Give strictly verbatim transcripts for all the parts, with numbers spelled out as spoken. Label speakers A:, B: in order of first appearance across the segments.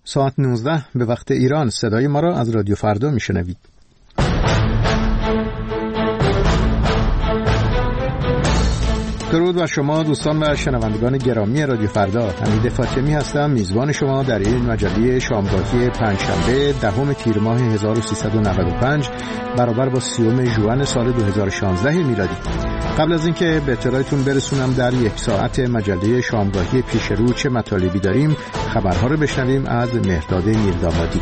A: ساعت نوزده به وقت ایران صدای ما را از رادیو فردا میشنوید. درود بر شما دوستان و شنوندگان گرامی رادیو فردا. حمید فاطمی هستم، میزبان شما در این مجله شامگاهی پنجشنبه دهم تیر ماه هزار و سیصد و نود و پنج برابر با سیوم ژوئن سال دو هزار و شانزده میلادی. قبل از اینکه به اطلاعتون برسونم در یک ساعت مجله شامگاهی پیش رو چه مطالبی داریم، خبرها رو بشنویم از مهرداد میردامادی.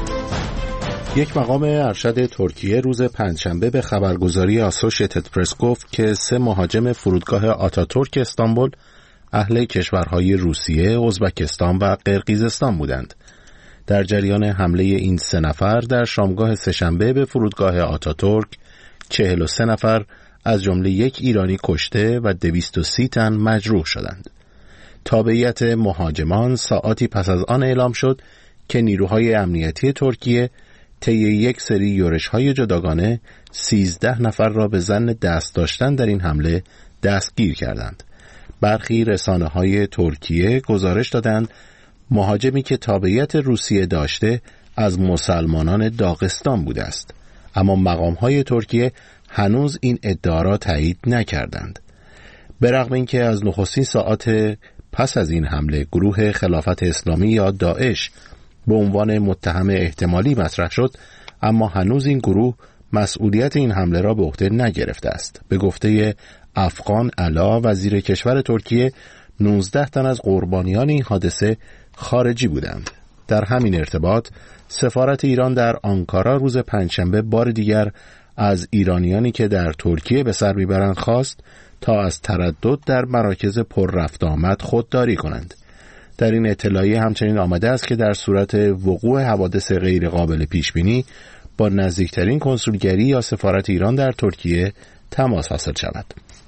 B: یک مقام ارشد ترکیه روز پنجشنبه به خبرگزاری آسوشیتد پرس گفت که سه مهاجم فرودگاه آتاتورک استانبول اهل کشورهای روسیه، ازبکستان و قرقیزستان بودند. در جریان حمله این سه نفر در شامگاه سه‌شنبه به فرودگاه آتاتورک چهل و سه نفر از جمله یک ایرانی کشته و دویست و سی تن مجروح شدند. تابعیت مهاجمان ساعاتی پس از آن اعلام شد که نیروهای امنیتی ترکیه طی یک سری یورش‌های جداگانه سیزده نفر را به ظن دست داشتن در این حمله دستگیر کردند. برخی رسانه‌های ترکیه گزارش دادند مهاجمی که تابعیت روسیه داشته از مسلمانان داغستان بوده است، اما مقام‌های ترکیه هنوز این ادعا را تایید نکردند. به رغم اینکه از نخستین ساعات پس از این حمله گروه خلافت اسلامی یا داعش به عنوان متهم احتمالی مطرح شد، اما هنوز این گروه مسئولیت این حمله را به عهده نگرفته است. به گفته افغان علا وزیر کشور ترکیه، نوزده تن از قربانیان این حادثه خارجی بودند. در همین ارتباط سفارت ایران در آنکارا روز پنجشنبه بار دیگر از ایرانیانی که در ترکیه به سر میبرند خواست تا از تردد در مراکز پر رفت آمد خودداری کنند. در این اطلاعیه همچنین آمده است که در صورت وقوع حوادث غیر قابل پیش بینی با نزدیکترین کنسولگری یا سفارت ایران در ترکیه تماس حاصل شود.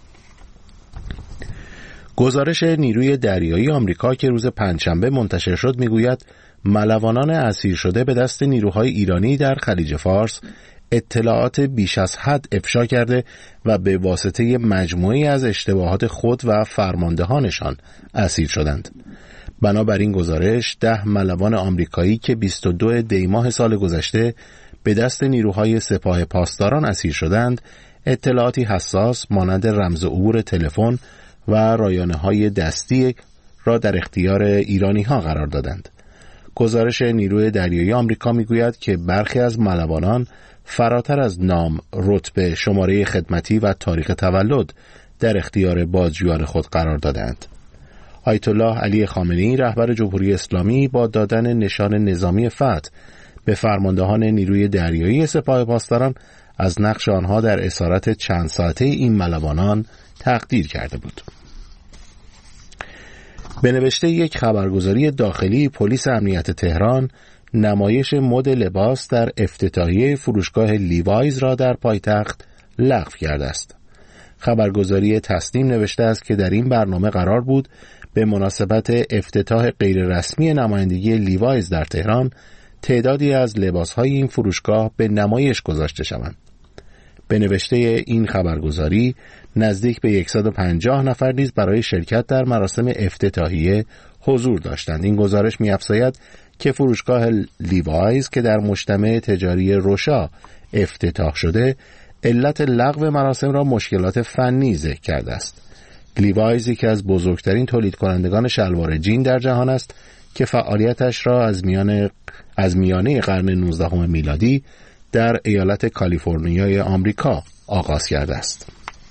B: گزارش نیروی دریایی آمریکا که روز پنجشنبه منتشر شد میگوید ملوانان اسیر شده به دست نیروهای ایرانی در خلیج فارس اطلاعات بیش از حد افشا کرده و به واسطه مجموعی از اشتباهات خود و فرماندهانشان اسیر شدند. بنابراین گزارش ده ملوان آمریکایی که بیست و دو دی ماه سال گذشته به دست نیروهای سپاه پاسداران اسیر شدند، اطلاعاتی حساس مانند رمز عبور تلفن و رایانه‌های دستی را در اختیار ایرانی‌ها قرار دادند. گزارش نیروی دریایی آمریکا میگوید که برخی از ملوانان فراتر از نام، رتبه، شماره خدمتی و تاریخ تولد در اختیار بازجویان خود قرار دادند. آیت الله علی خامنه‌ای رهبر جمهوری اسلامی با دادن نشان نظامی فتح به فرماندهان نیروی دریایی سپاه پاسداران از نقش آنها در اسارت چند ساعته این ملوانان تقدیر کرده بود. به نوشته یک خبرگزاری داخلی، پلیس امنیت تهران نمایش مد لباس در افتتاحیه فروشگاه لیوایز را در پایتخت لغو کرده است. خبرگزاری تسنیم نوشته است که در این برنامه قرار بود به مناسبت افتتاح غیررسمی نمایندگی لیوایز در تهران تعدادی از لباسهای این فروشگاه به نمایش گذاشته شوند. به نوشته این خبرگزاری نزدیک به صد و پنجاه نفر نیز برای شرکت در مراسم افتتاحیه حضور داشتند. این گزارش می‌افزاید که فروشگاه لیوایز که در مجتمع تجاری روشا افتتاح شده، علت لغو مراسم را مشکلات فنی ذکر کرده است. لیوایز یکی از بزرگترین تولید کنندگان شلوار جین در جهان است که فعالیتش را از میان از میانه قرن نوزدهم میلادی در ایالت کالیفرنیای آمریکا آغاز کرده است.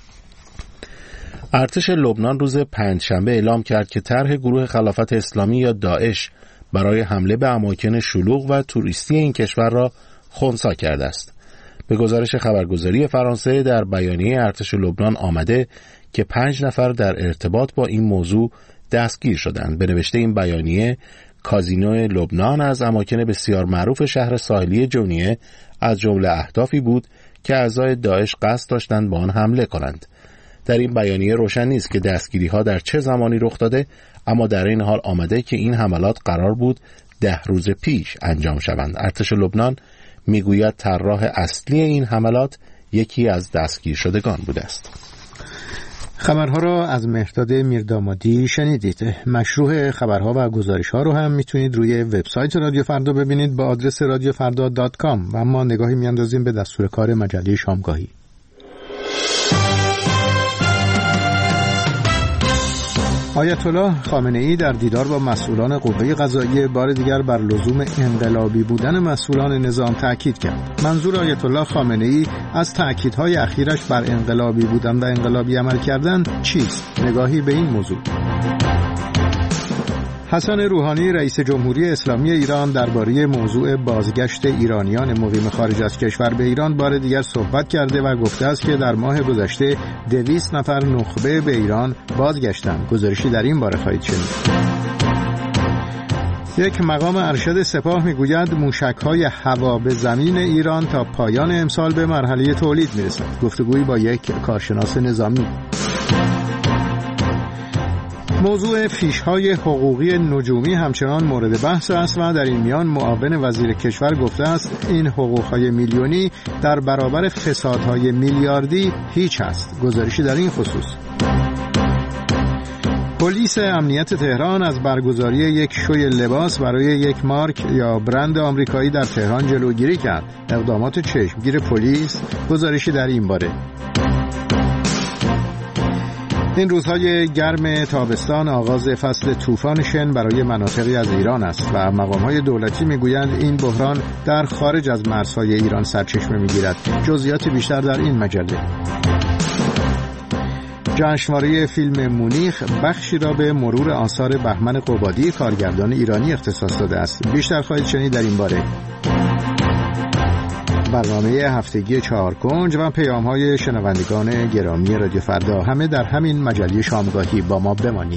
B: ارتش لبنان روز پنجشنبه اعلام کرد که طرح گروه خلافت اسلامی یا داعش برای حمله به اماکن شلوغ و توریستی این کشور را خنثی کرده است. به گزارش خبرگزاری فرانسه در بیانیه ارتش لبنان آمده که پنج نفر در ارتباط با این موضوع دستگیر شدند. به نوشته این بیانیه، کازینو لبنان از اماکن بسیار معروف شهر ساحلی جونیه از جمله اهدافی بود که اعضای داعش قصد داشتند با آن حمله کنند. در این بیانیه روشن نیست که دستگیری‌ها در چه زمانی رخ داده، اما در این حال آمده که این حملات قرار بود ده روز پیش انجام شوند. ارتش لبنان میگوید طراح اصلی این حملات یکی از دستگیر شدگان بوده است.
A: خبرها را از مهرداد میردامادی شنیدید. مشروع خبرها و گزارش‌ها رو هم میتونید روی وبسایت رادیو فردا ببینید با آدرس رادیو فردا دات کام و اما نگاهی میاندازیم به دستور کار مجله شامگاهی. آیت الله خامنه‌ای در دیدار با مسئولان قوه قضاییه بار دیگر بر لزوم انقلابی بودن مسئولان نظام تاکید کرد. منظور آیت الله خامنه‌ای از تاکیدهای اخیرش بر انقلابی بودن و انقلابی عمل کردن چیست؟ نگاهی به این موضوع. حسن روحانی رئیس جمهوری اسلامی ایران درباره موضوع بازگشت ایرانیان مقیم خارج از کشور به ایران بار دیگر صحبت کرده و گفته است که در ماه گذشته دویست نفر نخبه به ایران بازگشتند. گزارشی در این باره خواهید شنید. یک مقام ارشد سپاه میگوید موشک‌های هوا به زمین ایران تا پایان امسال به مرحله تولید میرسد. گفتگویی با یک کارشناس نظامی. موضوع فیش‌های حقوقی نجومی همچنان مورد بحث است و در این میان معاون وزیر کشور گفته است این حقوق‌های میلیونی در برابر فسادهای میلیاردی هیچ است. گزارشی در این خصوص. پلیس امنیت تهران از برگزاری یک شوی لباس برای یک مارک یا برند آمریکایی در تهران جلوگیری کرد. اقدامات چشمگیر پلیس. گزارشی در این باره. این روزهای گرم تابستان آغاز فصل طوفان شن برای مناطقی از ایران است و مقام‌های دولتی میگویند این بحران در خارج از مرزهای ایران سرچشمه میگیرد. جزئیات بیشتر در این مجله. جشنواره فیلم مونیخ بخشی را به مرور آثار بهمن قبادی کارگردان ایرانی اختصاص داده است. بیشتر خواهید شنید در این باره. برنامه هفتگی چهار کنج و پیام‌های شنوندگان گرامی رادیو فردا همه در همین مجله شامگاهی. با ما بمانید.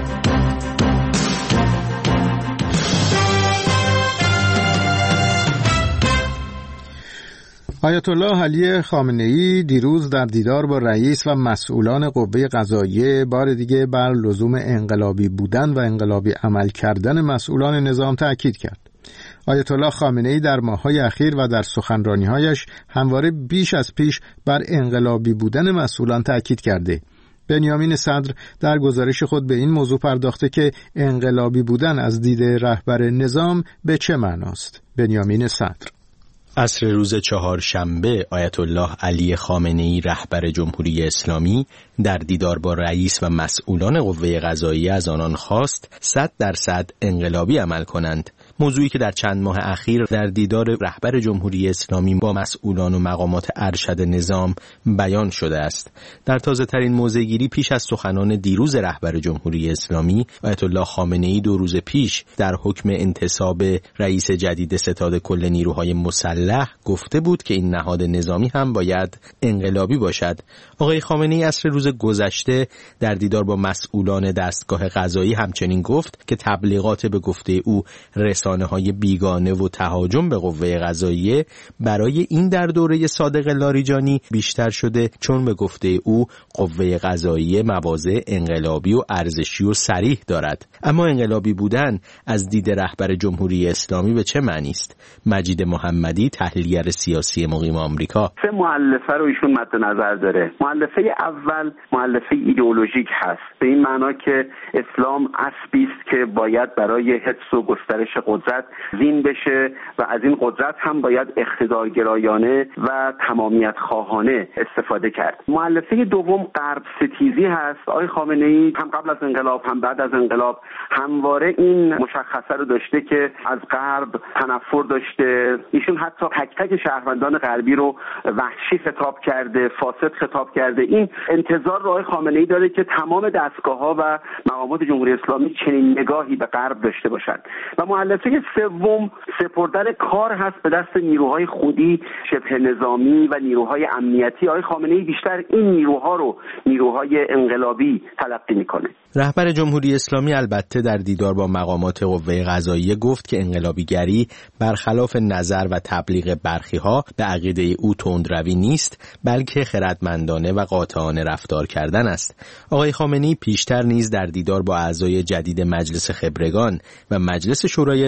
A: آیت الله علی خامنه‌ای دیروز در دیدار با رئیس و مسئولان قوه قضاییه بار دیگه بر لزوم انقلابی بودن و انقلابی عمل کردن مسئولان نظام تاکید کرد. آیت الله خامنه‌ای در ماه‌های اخیر و در سخنرانی‌هایش همواره بیش از پیش بر انقلابی بودن مسئولان تاکید کرده. بنیامین صدر در گزارش خود به این موضوع پرداخته که انقلابی بودن از دید رهبر نظام به چه معناست. بنیامین صدر:
C: عصر روز چهارشنبه آیت الله علی خامنه‌ای رهبر جمهوری اسلامی در دیدار با رئیس و مسئولان قوه قضاییه از آنان خواست صد درصد انقلابی عمل کنند. موضوعی که در چند ماه اخیر در دیدار رهبر جمهوری اسلامی با مسئولان و مقامات ارشد نظام بیان شده است. در تازه ترین موضع‌گیری پیش از سخنان دیروز رهبر جمهوری اسلامی، آیت الله خامنه‌ای دو روز پیش در حکم انتصاب رئیس جدید ستاد کل نیروهای مسلح گفته بود که این نهاد نظامی هم باید انقلابی باشد. آقای خامنه‌ای عصر روز گذشته در دیدار با مسئولان دستگاه قضایی همچنین گفت که تبلیغات به گفته او رسانه‌های بیگانه و تهاجم به قوه قضاییه برای این در دوره صادق لاریجانی بیشتر شده، چون به گفته او قوه قضاییه مواضع انقلابی و ارزشی و صریح دارد. اما انقلابی بودن از دید رهبر جمهوری اسلامی به چه معنی است؟ مجید محمدی، تحلیلگر سیاسی مقیم آمریکا:
D: سه مؤلفه رو ایشون مد نظر داره. مؤلفه اول مؤلفه ایدئولوژیک هست، به این معنا که اسلام اسبی است که باید برای حفظ و گسترش قدرت زین بشه و از این قدرت هم باید اقتدارگرایانه و تمامیت خواهانه استفاده کرد. مؤلفه دوم غرب ستیزی هست. آقای خامنه‌ای هم قبل از انقلاب هم بعد از انقلاب همواره این مشخصه رو داشته که از غرب تنفر داشته. ایشون حتی تک تک شهروندان غربی رو وحشی خطاب کرده، فاسد خطاب کرده. این انتظار رو آقای خامنه‌ای داره که تمام دستگاه‌ها و مقامات جمهوری اسلامی چنین نگاهی به غرب داشته باشند. و مؤلفه سوم سپردن کار هست به دست نیروهای خودی شبه نظامی و نیروهای امنیتی. آقای خامنه‌ای بیشتر این نیروها رو نیروهای انقلابی تلقی میکنه.
C: رهبر جمهوری اسلامی البته در دیدار با مقامات قوه قضاییه گفت که انقلابیگری برخلاف نظر و تبلیغ برخی‌ها به عقیده او تندروی نیست، بلکه خردمندانه و قاطعانه رفتار کردن است. آقای خامنه‌ای پیشتر نیز در دیدار با اعضای جدید مجلس خبرگان و مجلس شورای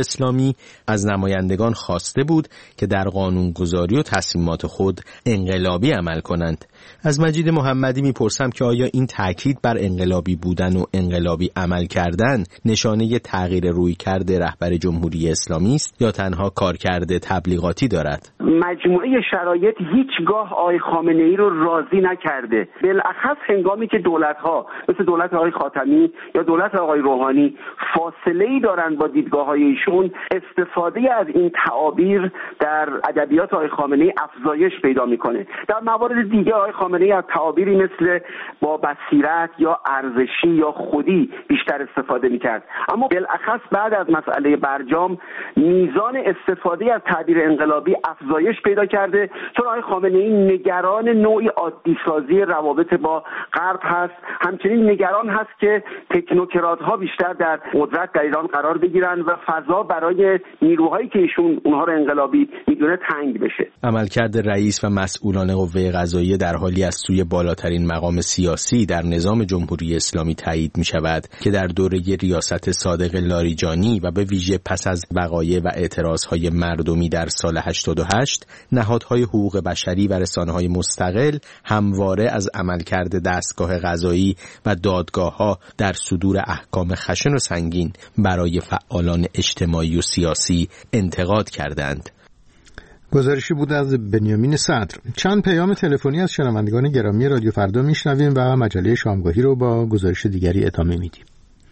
C: اسلامی از نمایندگان خواسته بود که در قانونگذاری و تصمیمات خود انقلابی عمل کنند. از مجید محمدی میپرسم که آیا این تاکید بر انقلابی بودن و انقلابی عمل کردن نشانه تغییر رویکرد رهبر جمهوری اسلامی است یا تنها کارکرد تبلیغاتی دارد؟
D: مجموعه شرایط هیچگاه آقای خامنه‌ای رو راضی نکرده، بالاخص هنگامی که دولت‌ها مثل دولت آقای خاتمی یا دولت آقای روحانی فاصله‌ای دارن با دیدگاه‌های ایشون، استفاده از این تعابیر در ادبیات آقای خامنه‌ای افزایش پیدا می‌کنه. در موارد دیگه آقای خامنه‌ای از تعابیری مثل با بصیرت یا ارزشی یا خودی بیشتر استفاده می‌کرد، اما بالاخص بعد از مسئله برجام میزان استفاده از تعبیر انقلابی افزایش پیدا کرده، چون آقای خامنه‌ای نگران نوعی عادی‌سازی روابط با غرب هست، همچنین نگران هست که تکنوکرات‌ها بیشتر در قدرت در ایران قرار بگیرن و فضا برای نیروهایی که ایشون اونها رو انقلابی میدونه تنگ بشه.
C: عملکرد رئیس و مسئولان قوه قضاییه در حالی از سوی بالاترین مقام سیاسی در نظام جمهوری اسلامی تایید می شود که در دوره ریاست صادق لاریجانی و به ویژه پس از وقایع و اعتراضهای مردمی در سال هشتاد و هشت نهادهای حقوق بشری و رسانه‌های مستقل همواره از عملکرد دستگاه قضایی و دادگاه‌ها در صدور احکام خشن و سنگین برای فعالان اجتماعی و سیاسی انتقاد کردند.
A: گزارشی بود از بنیامین صدر. چند پیام تلفنی از شنوندگان گرامی رادیو فردا میشنویم و مجله شامگاهی رو با گزارش دیگری ادامه میدیم.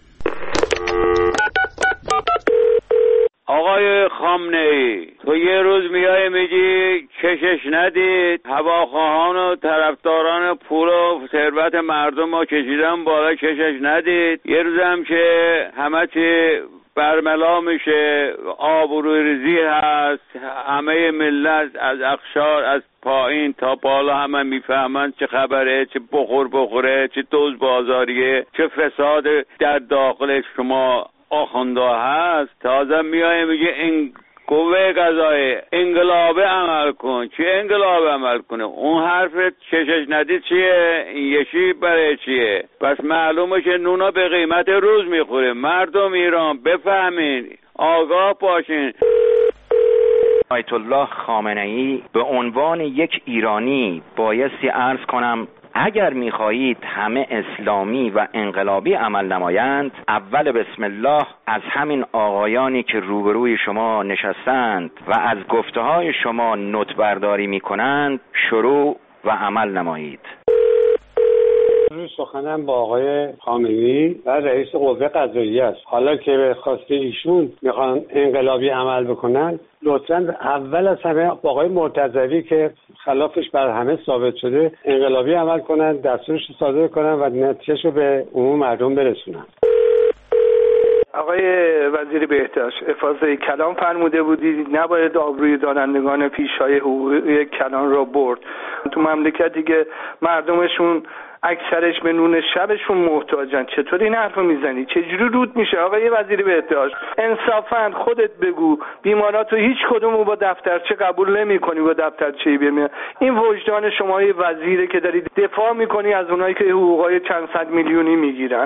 E: آقای خامنه‌ای، تو یه روز میای میگی کشش ندید، هواخواهان و طرفداران پول و ثروت مردم رو کشیدن بالا، کشش ندید. یه روز هم که همه چی برملا میشه، آبروریزی هست، همه ملت از اقشار از پایین تا بالا همه میفهمن چه خبره، چه بخور بخوره، چه دوز بازاریه، چه فساد در داخل شما آخونده هست. تازه میای میگه این قوه قضایی انقلابه عمل کن. چه انقلابه عمل کنه؟ اون حرفت کشش ندید چیه؟ این یشی برای چیه؟ پس معلومه که نونا به قیمت روز میخوره. مردم ایران بفهمین، آگاه باشین.
F: آیت الله خامنه‌ای به عنوان یک ایرانی بایستی عرض کنم اگر می‌خواهید همه اسلامی و انقلابی عمل نمایند، اول بسم الله از همین آقایانی که روبروی شما نشستند و از گفته‌های شما نوت برداری می‌کنند شروع و عمل نمایید.
G: روز سخنم با آقای خامنه‌ای و رئیس قوه قضاییه است. حالا که به خواسته ایشون میخوان انقلابی عمل بکنن، لطفاً اول از همه با آقای مرتضوی که خلافش بر همه ثابت شده انقلابی عمل کنن، دستورش رو صادر کنن و نتیجهش رو به عموم مردم برسونن.
H: آقای وزیر بهداشت، افاضه کلام فرموده بودید نباید آبروی دانندگان پیشهای حقوقی کلان را برد. تو مملکت دیگه مردمشون اکثرش به نون شبشون محتاجن. چطور این حرفو میزنی؟ چجوری رود میشه آقای وزیر بهداشت؟ انصافاً خودت بگو بیماراتو هیچ کدومو با دفترچه قبول نمیکنی، با دفترچه بمیاد. این وجدان شما یه وزیره که داری دفاع میکنی از اونایی که حقوقای چند صد میلیونی میگیرن.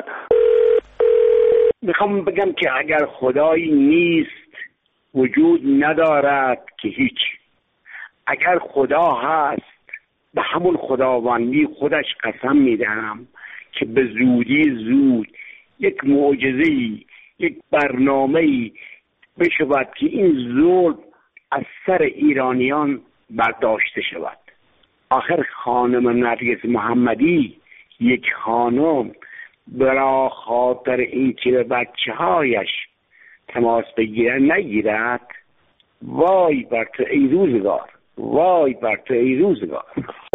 I: میخوام بگم که اگر خدایی نیست وجود ندارد که هیچ. اگر خدا هست به همون خداوندی خودش قسم میدهم که به زودی زود یک معجزه‌ای، یک برنامه‌ای بشود که این ظلم از سر ایرانیان برداشته شود. آخر خانم نرگس محمدی یک خانم برای خاطر این که به بچه هایش تماس بگیرن نگیرد. وای بر تو ای روزگار، وای بر تو ای روزگار.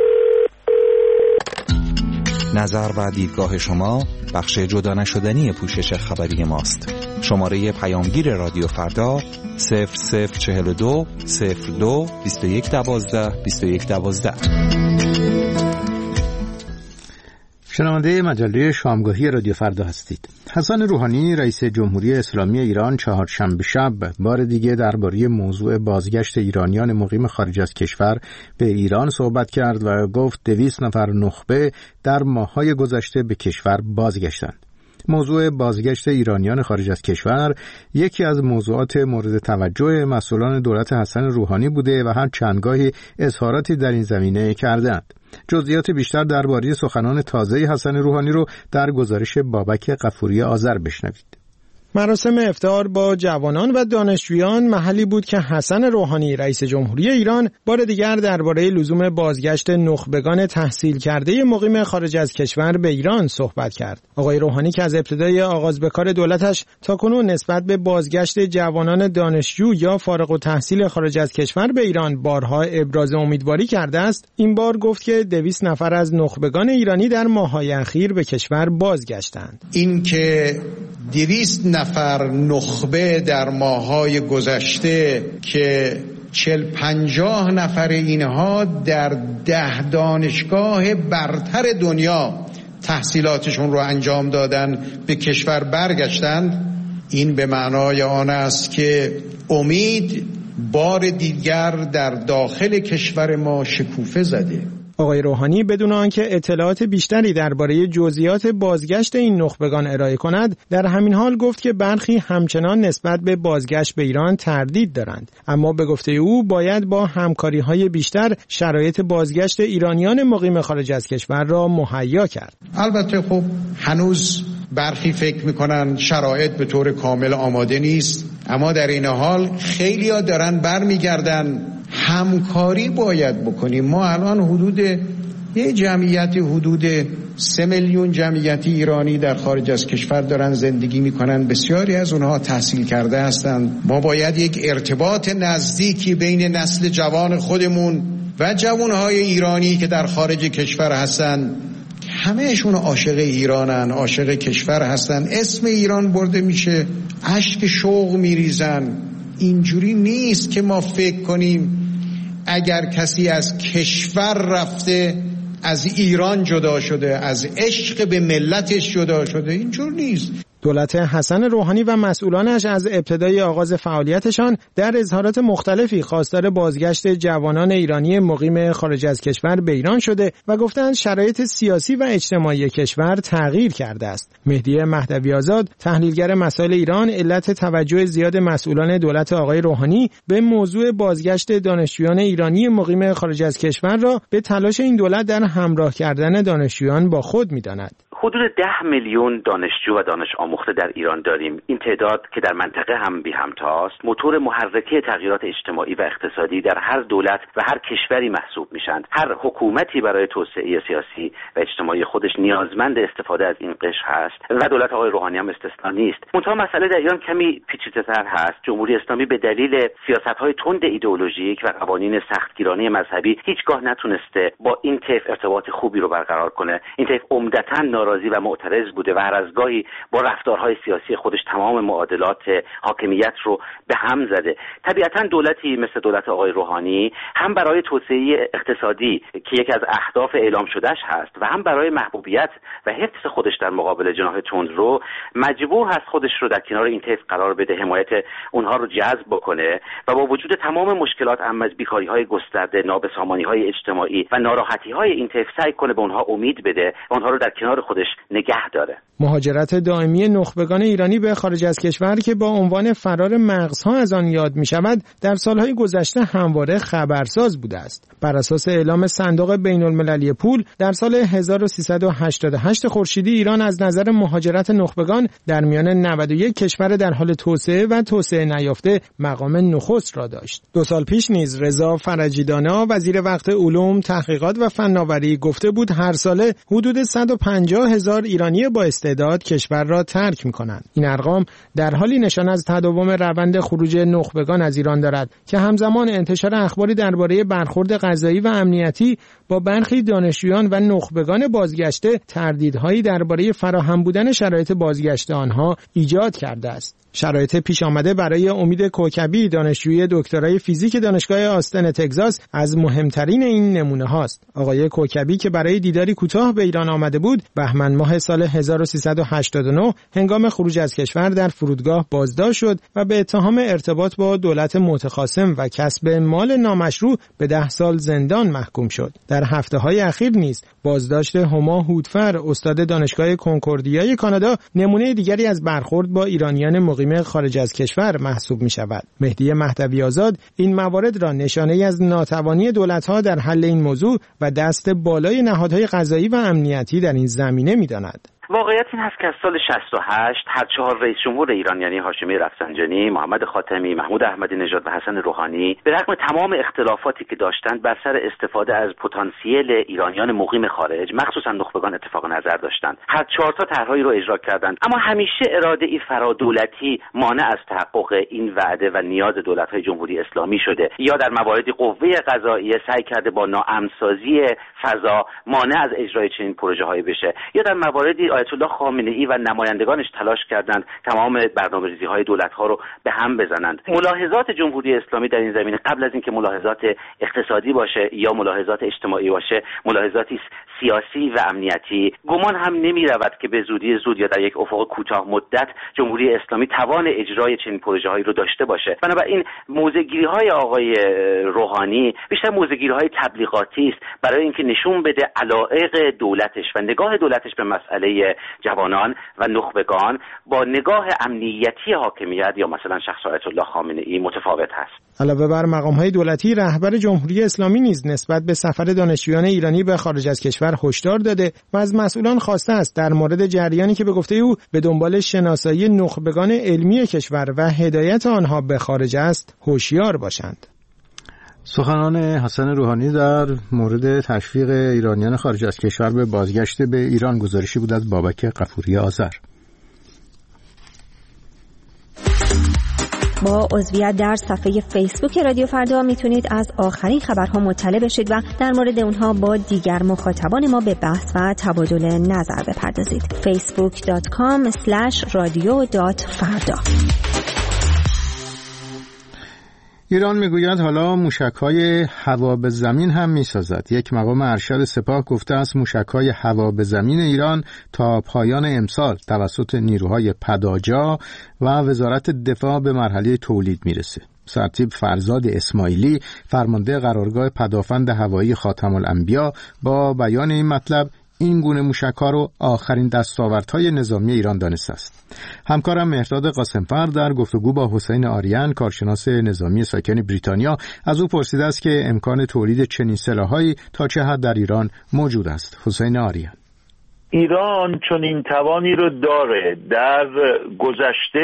J: نظر و دیدگاه شما بخش جدا نشدنی پوشش خبری ماست. شماره پیامگیر رادیو فردا صفر صفر چهل و دو صفر دو بیست و یک دوازده بیست و یک دوازده.
A: شنونده مجله شامگاهی رادیو فردا هستید. حسن روحانی رئیس جمهوری اسلامی ایران چهارشنبه شب بار دیگه درباره موضوع بازگشت ایرانیان مقیم خارج از کشور به ایران صحبت کرد و گفت دویست نفر نخبه در ماه‌های گذشته به کشور بازگشتند. موضوع بازگشت ایرانیان خارج از کشور یکی از موضوعات مورد توجه مسئولان دولت حسن روحانی بوده و هر چندگاهی اظهاراتی در این زمینه کردند. جزئیات بیشتر درباره سخنان تازه حسن روحانی رو در گزارش بابک غفوری آذر بشنوید.
K: مراسم افطار با جوانان و دانشجویان محلی بود که حسن روحانی رئیس جمهوری ایران بار دیگر درباره لزوم بازگشت نخبگان تحصیل کرده مقیم خارج از کشور به ایران صحبت کرد. آقای روحانی که از ابتدای آغاز به کار دولتش تاکنون نسبت به بازگشت جوانان دانشجو یا فارغ التحصیل خارج از کشور به ایران بارها ابراز امیدواری کرده است، این بار گفت که دویست نفر از نخبگان ایرانی در ماه‌های اخیر به کشور بازگشتند.
L: این که دویست نفر نخبه در ماه‌های گذشته که چل پنجاه نفر اینها در ده دانشگاه برتر دنیا تحصیلاتشون رو انجام دادن به کشور برگشتند، این به معنای آن است که امید بار دیگر در داخل کشور ما شکوفه زده.
K: آقای روحانی بدون آنکه اطلاعات بیشتری درباره جزئیات بازگشت این نخبگان ارائه کند، در همین حال گفت که برخی همچنان نسبت به بازگشت به ایران تردید دارند، اما به گفته او باید با همکاری‌های بیشتر شرایط بازگشت ایرانیان مقیم خارج از کشور را مهیا کرد.
L: البته خب هنوز برخی فکر می‌کنن شرایط به طور کامل آماده نیست، اما در این حال خیلی‌ها دارن برمیگردن. همکاری باید بکنیم. ما الان حدود یه جمعیت حدود سه میلیون جمعیت ایرانی در خارج از کشور دارن زندگی میکنن، بسیاری از اونها تحصیل کرده هستند. ما باید یک ارتباط نزدیکی بین نسل جوان خودمون و جوانهای ایرانی که در خارج کشور هستن، همهشون عاشق ایرانن، عاشق کشور هستن، اسم ایران برده میشه، اشک شوق میریزن. اینجوری نیست که ما فکر کنیم اگر کسی از کشور رفته از ایران جدا شده، از عشق به ملتش جدا شده. اینجور نیست.
K: دولت حسن روحانی و مسئولانش از ابتدای آغاز فعالیتشان در اظهارات مختلفی خواستار بازگشت جوانان ایرانی مقیم خارج از کشور به ایران شده و گفتند شرایط سیاسی و اجتماعی کشور تغییر کرده است. مهدی مهدوی آزاد، تحلیلگر مسائل ایران، علت توجه زیاد مسئولان دولت آقای روحانی به موضوع بازگشت دانشجویان ایرانی مقیم خارج از کشور را به تلاش این دولت در همراه کردن دانشجویان با خود می‌داند.
M: حدود ده میلیون دانشجو و دانش آموخته در ایران داریم. این تعداد که در منطقه هم بی همتاست، موتور محرکه تغییرات اجتماعی و اقتصادی در هر دولت و هر کشوری محسوب میشن. هر حکومتی برای توسعه سیاسی و اجتماعی خودش نیازمند استفاده از این قشر هست و دولت آقای روحانی هم استثنا نیست. منتها مسئله در ایران کمی پیچیده‌تر هست. جمهوری اسلامی به دلیل سیاست‌های تند ایدئولوژیک و قوانین سختگیرانه مذهبی هیچگاه نتونسته با این طیف ارتباط خوبی رو برقرار کنه. این طیف عمدتاً ناراضی و معترض بوده و هر از گاهی با رفتارهای سیاسی خودش تمام معادلات حاکمیت رو به هم زده. طبیعتاً دولتی مثل دولت آقای روحانی هم برای توسعه اقتصادی که یکی از اهداف اعلام شدهش هست و هم برای محبوبیت و حفظ خودش در مقابل جناح تندرو مجبور هست خودش رو در کنار این طیف قرار بده، حمایت اونها رو جذب بکنه و با وجود تمام مشکلات هم از بیکاری‌های گسترده، نابسامانی‌های اجتماعی و ناراحتی‌های این طیف سعی کنه به اونها امید بده و اونها رو در کنار خودش نگه داره.
K: مهاجرت دائمی نخبگان ایرانی به خارج از کشور که با عنوان فرار مغزها از آن یاد می شود، در سالهای گذشته همواره خبرساز بوده است. بر اساس اعلام صندوق بین المللی پول، در سال هزار و سیصد و هشتاد و هشت خورشیدی ایران از نظر مهاجرت نخبگان در میان نود و یک کشور در حال توسعه و توسعه نیافته مقام نخست را داشت. دو سال پیش نیز رضا فرجی‌دانا وزیر وقت علوم، تحقیقات و فناوری گفته بود هر ساله حدود صد و پنجاه هزار ایرانی با استعداد کشور را ترک می‌کنند. این ارقام در حالی نشان از تداوم روند خروج نخبگان از ایران دارد که همزمان انتشار اخباری درباره برخورد قضایی و امنیتی با برخی دانشجویان و نخبگان بازگشته تردیدهایی درباره فراهم بودن شرایط بازگشت آنها ایجاد کرده است. شرایط پیش آمده برای امید کوکبی، دانشجوی دکترای فیزیک دانشگاه آستن تگزاس، از مهمترین این نمونه هاست. آقای کوکبی که برای دیداری کوتاه به ایران آمده بود، بهمن ماه سال هزار و سیصد و هشتاد و نه هنگام خروج از کشور در فرودگاه بازداشت شد و به اتهام ارتباط با دولت متخاصم و کسب مال نامشروع به ده سال زندان محکوم شد. در هفته‌های اخیر نیز بازداشت هما هودفر، استاد دانشگاه کنکوردیای کانادا، نمونه دیگری از برخورد با ایرانیان مقیم خارج از کشور محسوب می شود. مهدی مهدوی آزاد این موارد را نشانه‌ای از ناتوانی دولت‌ها در حل این موضوع و دست بالای نهادهای قضایی و امنیتی در این زمینه می‌داند.
M: واقعیت این هست که از سال شصت و هشت هر چهار رئیس جمهور ایران یعنی هاشمی رفسنجانی، محمد خاتمی، محمود احمدی نژاد و حسن روحانی به رغم تمام اختلافاتی که داشتند بر سر استفاده از پتانسیل ایرانیان مقیم خارج مخصوصا نخبگان اتفاق نظر داشتند. هر چهار تا طرحهایی رو اجرا کردند، اما همیشه اراده ای فرادولتی مانع از تحقق این وعده و نیاز دولت‌های جمهوری اسلامی شده، یا در مواردی قوه قضاییه سعی کرده با ناامن‌سازی فضا مانع از اجرای چنین پروژه‌هایی بشه، یا در مواردی آیت الله خامنه‌ای و نمایندگانش تلاش کردند تمام برنامه‌ریزی‌های دولت‌ها رو به هم بزنند. ملاحظات جمهوری اسلامی در این زمینه قبل از اینکه ملاحظات اقتصادی باشه یا ملاحظات اجتماعی باشه، ملاحظاتی سیاسی و امنیتی، گمان هم نمی‌رود که به زودی زود یا در یک افق کوتاه مدت جمهوری اسلامی توان اجرای چنین پروژه‌هایی رو داشته باشه. بنابراین موضع‌گیری‌های آقای روحانی بیشتر موضع‌گیری‌های تبلیغاتی است برای اینکه نشون بده علایق دولتش و نگاه دولتش به مسئله جوانان و نخبگان با نگاه امنیتی حاکمیت یا مثلا شخص آیت الله خامنه‌ای متفاوت هست.
K: علاوه بر مقام‌های دولتی، رهبر جمهوری اسلامی نیز نسبت به سفر دانشجویان ایرانی به خارج از کشور هشدار داده و از مسئولان خواسته است در مورد جریانی که به گفته او به دنبال شناسایی نخبگان علمی کشور و هدایت آنها به خارج است هوشیار باشند.
A: سخنان حسن روحانی در مورد تشویق ایرانیان خارج از کشور به بازگشت به ایران گزارشی بود از بابک غفوری آذر.
N: با عضویت در صفحه فیسبوک رادیو فردا میتونید از آخرین خبرها مطلع بشید و در مورد اونها با دیگر مخاطبان ما به بحث و تبادل نظر بپردازید. فیسبوک دات کام اسلش رادیو دات فردا.
A: ایران میگوید حالا موشک‌های هوا به زمین هم میسازد. یک مقام ارشد سپاه گفته است موشک‌های هوا به زمین ایران تا پایان امسال توسط نیروهای پداجا و وزارت دفاع به مرحله تولید میرسه. سرتیپ فرزاد اسماعیلی، فرمانده قرارگاه پدافند هوایی خاتم الانبیا، با بیان این مطلب این گونه موشک‌ها رو آخرین دستاوردهای نظامی ایران دانسته است. همکارم مهرداد قاسمفر در گفتگو با حسین آریان، کارشناس نظامی ساکن بریتانیا، از او پرسیده است که امکان تولید چنین سلاح‌هایی تا چه حد در ایران موجود است. حسین آریان:
O: ایران چون این توانی رو داره در گذشته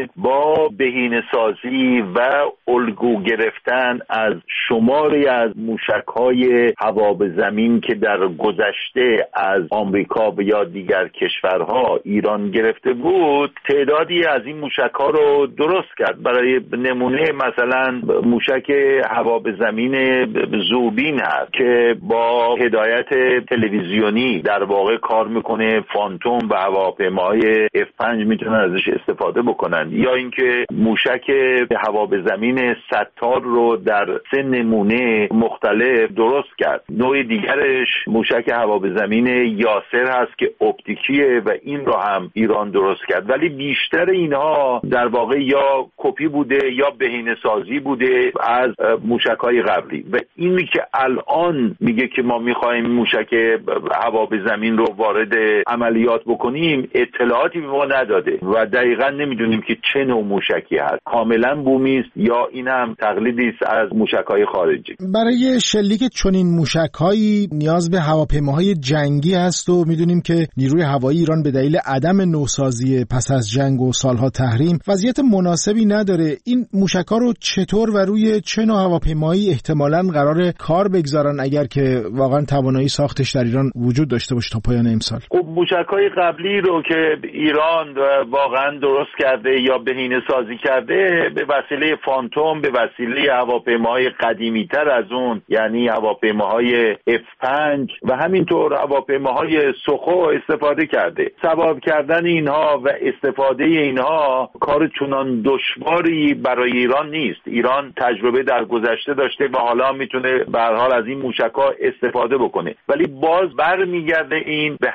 O: با بهینه‌سازی و الگو گرفتن از شماری از موشک‌های هوا به زمین که در گذشته از آمریکا و یا دیگر کشورها ایران گرفته بود، تعدادی از این موشک‌ها رو درست کرد. برای نمونه مثلا موشک هوا به زمین زوبین هست که با هدایت تلویزیونی در واقع کار میکنه، فانتوم و هواپیماهای اف پنج میتونن ازش استفاده بکنن. یا اینکه موشک هوا به زمین ستار رو در سه نمونه مختلف درست کرد. نوع دیگرش موشک هوا به زمین یاسر هست که اپتیکیه و این رو هم ایران درست کرد، ولی بیشتر اینها در واقع یا کپی بوده یا بهینه‌سازی بوده از موشک‌های قبلی. و اینی که الان میگه که ما می‌خوایم موشک هوا به زمین رو وارد عملیات بکنیم، اطلاعاتی به ما نداده و دقیقاً نمیدونیم که چه نوع موشکی هست، کاملا بومی است یا این هم تقلیدی است از موشک‌های خارجی.
P: برای شلیک چنین موشک‌هایی نیاز به هواپیماهای جنگی هست و میدونیم که نیروی هوایی ایران به دلیل عدم نوسازی پس از جنگ و سالها تحریم وضعیت مناسبی نداره. این موشک‌ها رو چطور و روی چه نوع هواپیمایی احتمالاً قرار کار بگذارن اگر که واقعاً توانایی ساختش در ایران وجود داشته باشه تا پایان امسال؟
O: خب موشک‌های قبلی رو که ایران واقعا درست کرده یا بهینه سازی کرده به وسیله فانتوم، به وسیله هواپیماهای قدیمی‌تر از اون یعنی هواپیماهای اف پنج و همینطور هواپیماهای سخو استفاده کرده. سوار کردن اینها و استفاده اینها کار چنان دشواری برای ایران نیست. ایران تجربه در گذشته داشته و حالا میتونه به هر حال از این موشک‌ها استفاده بکنه، ولی باز برمیگرده این به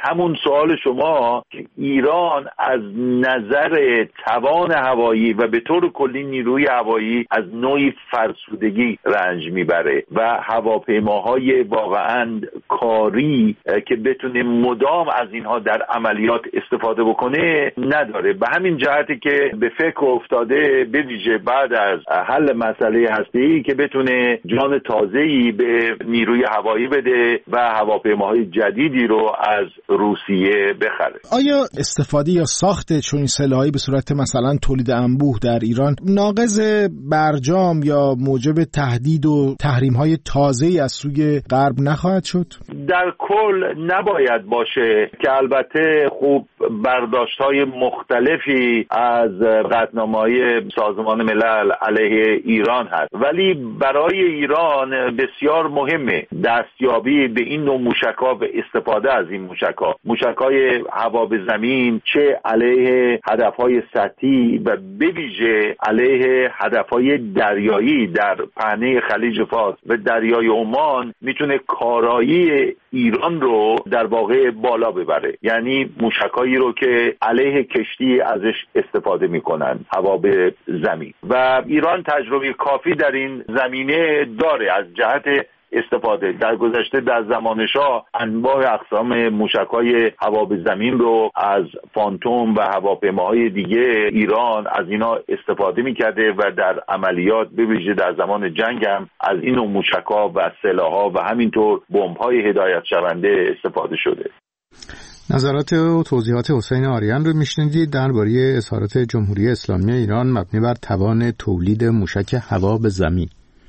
O: همون سوال شما که ایران از نظر توان هوایی و به طور کلی نیروی هوایی از نوعی فرسودگی رنج میبره و هواپیماهای واقعا کاری که بتونه مدام از اینها در عملیات استفاده بکنه نداره. به همین جهتی که به فکر افتاده به ویژه بعد از حل مسئله هسته‌ای که بتونه جان تازه‌ای به نیروی هوایی بده و هواپیماهای جدیدی رو از روسیه بخره.
P: آیا استفاده یا ساخت چنین سلاحی به صورت مثلا تولید انبوه در ایران ناقض برجام یا موجب تهدید و تحریم‌های تازه‌ای از سوی غرب نخواهد شد؟
O: در کل نباید باشه که البته خوب برداشت‌های مختلفی از قطعنامه‌های سازمان ملل علیه ایران هست، ولی برای ایران بسیار مهمه دستیابی به این نوع موشک‌ها و استفاده از این موشک‌ها، موشک‌های هوا به زمین، چه علیه هدف‌های سطحی و به ویژه علیه هدف‌های دریایی در پهنه خلیج فارس و دریای عمان میتونه کارایی ایران رو در واقع بالا ببره. یعنی موشکایی رو که علیه کشتی ازش استفاده میکنن هوا به زمین، و ایران تجربه کافی در این زمینه داره از جهت استفاده. در گذشته در زمان شاه انواع اقسام موشک‌های هوا به زمین رو از فانتوم و هواپیماهای دیگه ایران از اینا استفاده می‌کرده و در عملیات به ویژه در زمان جنگ هم از این نوع موشک‌ها و سلاح‌ها و همینطور بمب‌های هدایت شونده استفاده شده.
A: نظرات و توضیحات حسین آریان رو میشنیدید درباره اظهارات جمهوری اسلامی ایران مبنی بر توان تولید موشک هوا به زمین.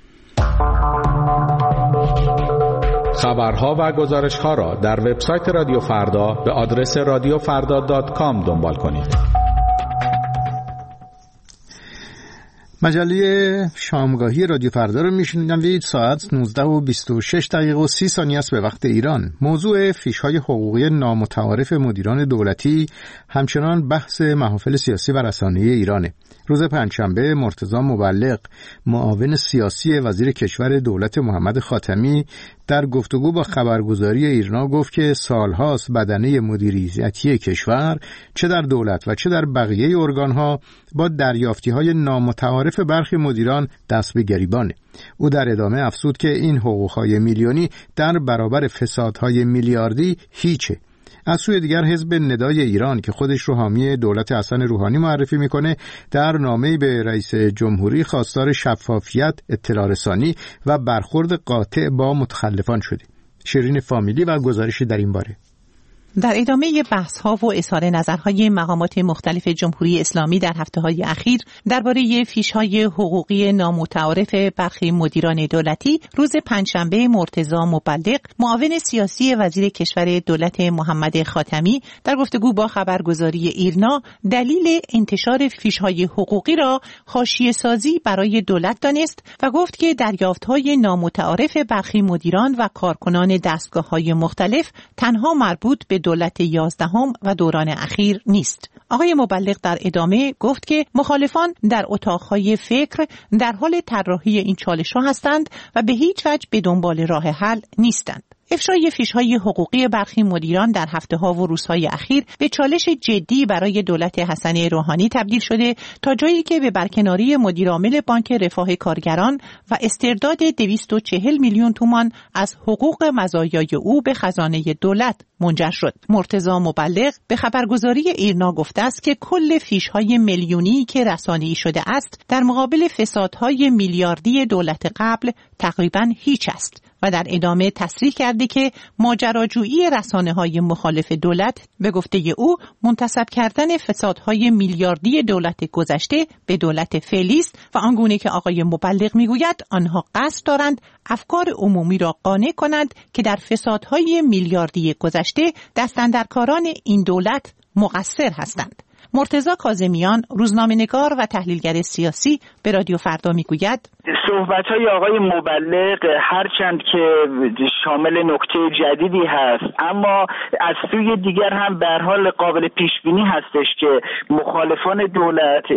B: خبرها و گزارش‌ها را در وبسایت رادیو فردا به آدرس رادیو فردا دات کام دنبال کنید.
A: مجله شامگاهی رادیو فردا رو میشنوید. ساعت نوزده و بیست و شش دقیقه و سی ثانیه است به وقت ایران. موضوع فیش‌های حقوقی نامتعارف مدیران دولتی همچنان بحث محافل سیاسی و رسانه‌ای ایرانه. روز پنجشنبه مرتضی مبلغ معاون سیاسی وزیر کشور دولت محمد خاتمی در گفتگو با خبرگزاری ایرنا گفت که سالهاست بدنه مدیریتی کشور چه در دولت و چه در بقیه ارگانها با دریافتی‌های نامتعارف برخی مدیران دست به گریبانه. او در ادامه افزود که این حقوق‌های میلیونی در برابر فسادهای میلیاردی هیچه. از سوی دیگر حزب ندای ایران که خودش رو حامی دولت حسن روحانی معرفی میکنه در نامه‌ای به رئیس جمهوری خواستار شفافیت، اطلاع رسانی و برخورد قاطع با متخلفان شده. شیرین فامیلی و گزارشی در این باره.
Q: در ادامه بحث‌ها و اظهار نظرهای مقامات مختلف جمهوری اسلامی در هفته‌های اخیر درباره فیش‌های حقوقی نامتعارف برخی مدیران دولتی، روز پنجشنبه مرتضی مبلغ معاون سیاسی وزیر کشور دولت محمد خاتمی در گفتگو با خبرگزاری ایرنا دلیل انتشار فیش‌های حقوقی را حاشیه‌سازی برای دولت دانست و گفت که دریافت‌های نامتعارف برخی مدیران و کارکنان دستگاه‌های مختلف تنها مربوط به دولت یازدهم و دوران اخیر نیست. آقای مبلغ در ادامه گفت که مخالفان در اتاقهای فکر در حال طراحی این چالش‌ها هستند و به هیچ وجه به دنبال راه حل نیستند. افشای فیش‌های حقوقی برخی مدیران در هفته‌ها و روزهای اخیر به چالش جدی برای دولت حسن روحانی تبدیل شده تا جایی که به برکناری مدیرعامل بانک رفاه کارگران و استرداد دویست و چهل میلیون تومان از حقوق مزایای او به خزانه دولت منجر شد. مرتضی مبلغ به خبرگزاری ایرنا گفته است که کل فیش‌های میلیونی که رسانه‌ای شده است در مقابل فسادهای میلیاردی دولت قبل تقریباً هیچ است. و در ادامه تصریح کرده که ماجراجویی رسانه‌های مخالف دولت به گفته او منتسب کردن فسادهای میلیاردی دولت گذشته به دولت فعلی است و آنگونه که آقای مبلغ میگوید آنها قصد دارند افکار عمومی را قانع کنند که در فسادهای میلیاردی گذشته دستاندرکاران این دولت مقصر هستند. مرتضی کاظمیان روزنامه‌نگار و تحلیلگر سیاسی به رادیو فردا میگوید
R: صحبت‌های آقای مبلغ هرچند که شامل نکته جدیدی هست، اما از سوی دیگر هم به هر حال قابل پیش بینی هستش که مخالفان دولت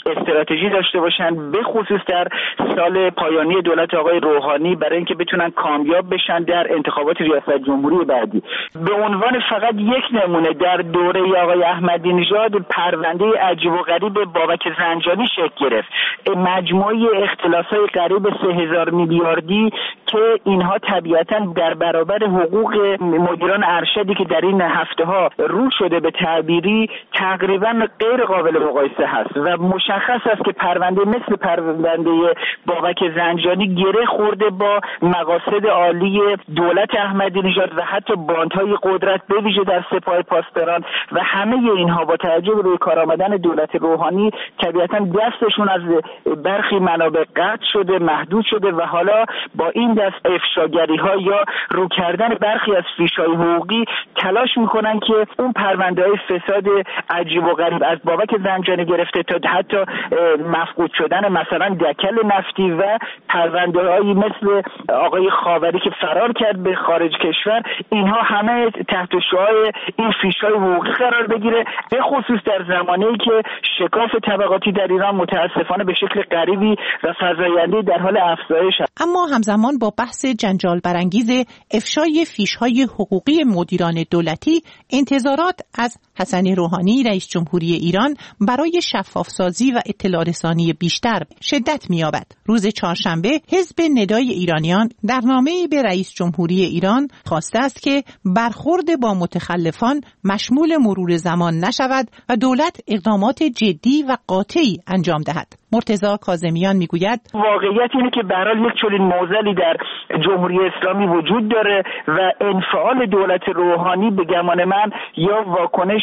R: استراتژی داشته باشن، به خصوص در سال پایانی دولت آقای روحانی، برای اینکه بتونن کامیاب بشن در انتخابات ریاست جمهوری بعدی. به عنوان فقط یک نمونه، در دوره آقای احمدی نژاد پرونده عجیب و غریب بابک زنجانی شکل گرفت، مجموعه اختلاس‌های قریب سه هزار میلیاردی که اینها طبیعتاً در برابر حقوق مدیران ارشدی که در این هفته ها رو شده به تعبیری تقریبا غیر قابل مقایسه هست و مشخص است که پرونده مثل پرونده بابک زنجانی گره خورده با مقاصد عالی دولت احمدی نژاد و حتی باندهای قدرت به ویژه در سپاه پاسداران و همه اینها با توجه به روی کار آمدن دولت روحانی طبیعتاً دستشون از برخی منابع قطع شده، محدود شده و حالا با این دست افشاگری ها یا رو کردن برخی از فیش‌های حقوقی تلاش میکنن که اون پرونده های فساد عجیب و غریب از بابک زنجانی گرفته تا حتی مفقود شدن مثلا دکل نفتی و پرونده هایی مثل آقای خاوری که فرار کرد به خارج کشور، اینها همه تحت شعاع این فیش‌های حقوقی قرار بگیره، به خصوص در زمانه‌ای که شکاف طبقاتی در ایران متاسفانه به شکل غریبی و فزاینده در حال افزایش است.
Q: اما همزمان با بحث جنجال برانگیز افشای فیش‌های حقوقی مدیران دولتی، انتظارات از حسن روحانی رئیس جمهوری ایران برای شفافسازی و اطلاع رسانی بیشتر شدت می‌یابد. روز چهارشنبه حزب ندای ایرانیان در نامه‌ای به رئیس جمهوری ایران خواسته است که برخورد با متخلفان مشمول مرور زمان نشود و دولت اقدامات جدی و قاطعی انجام دهد. مرتضی کاظمیان میگوید
R: واقعیت اینه که به هر حال یک چنین معضلی در جمهوری اسلامی وجود داره و انفعال دولت روحانی به گمان من یا واکنش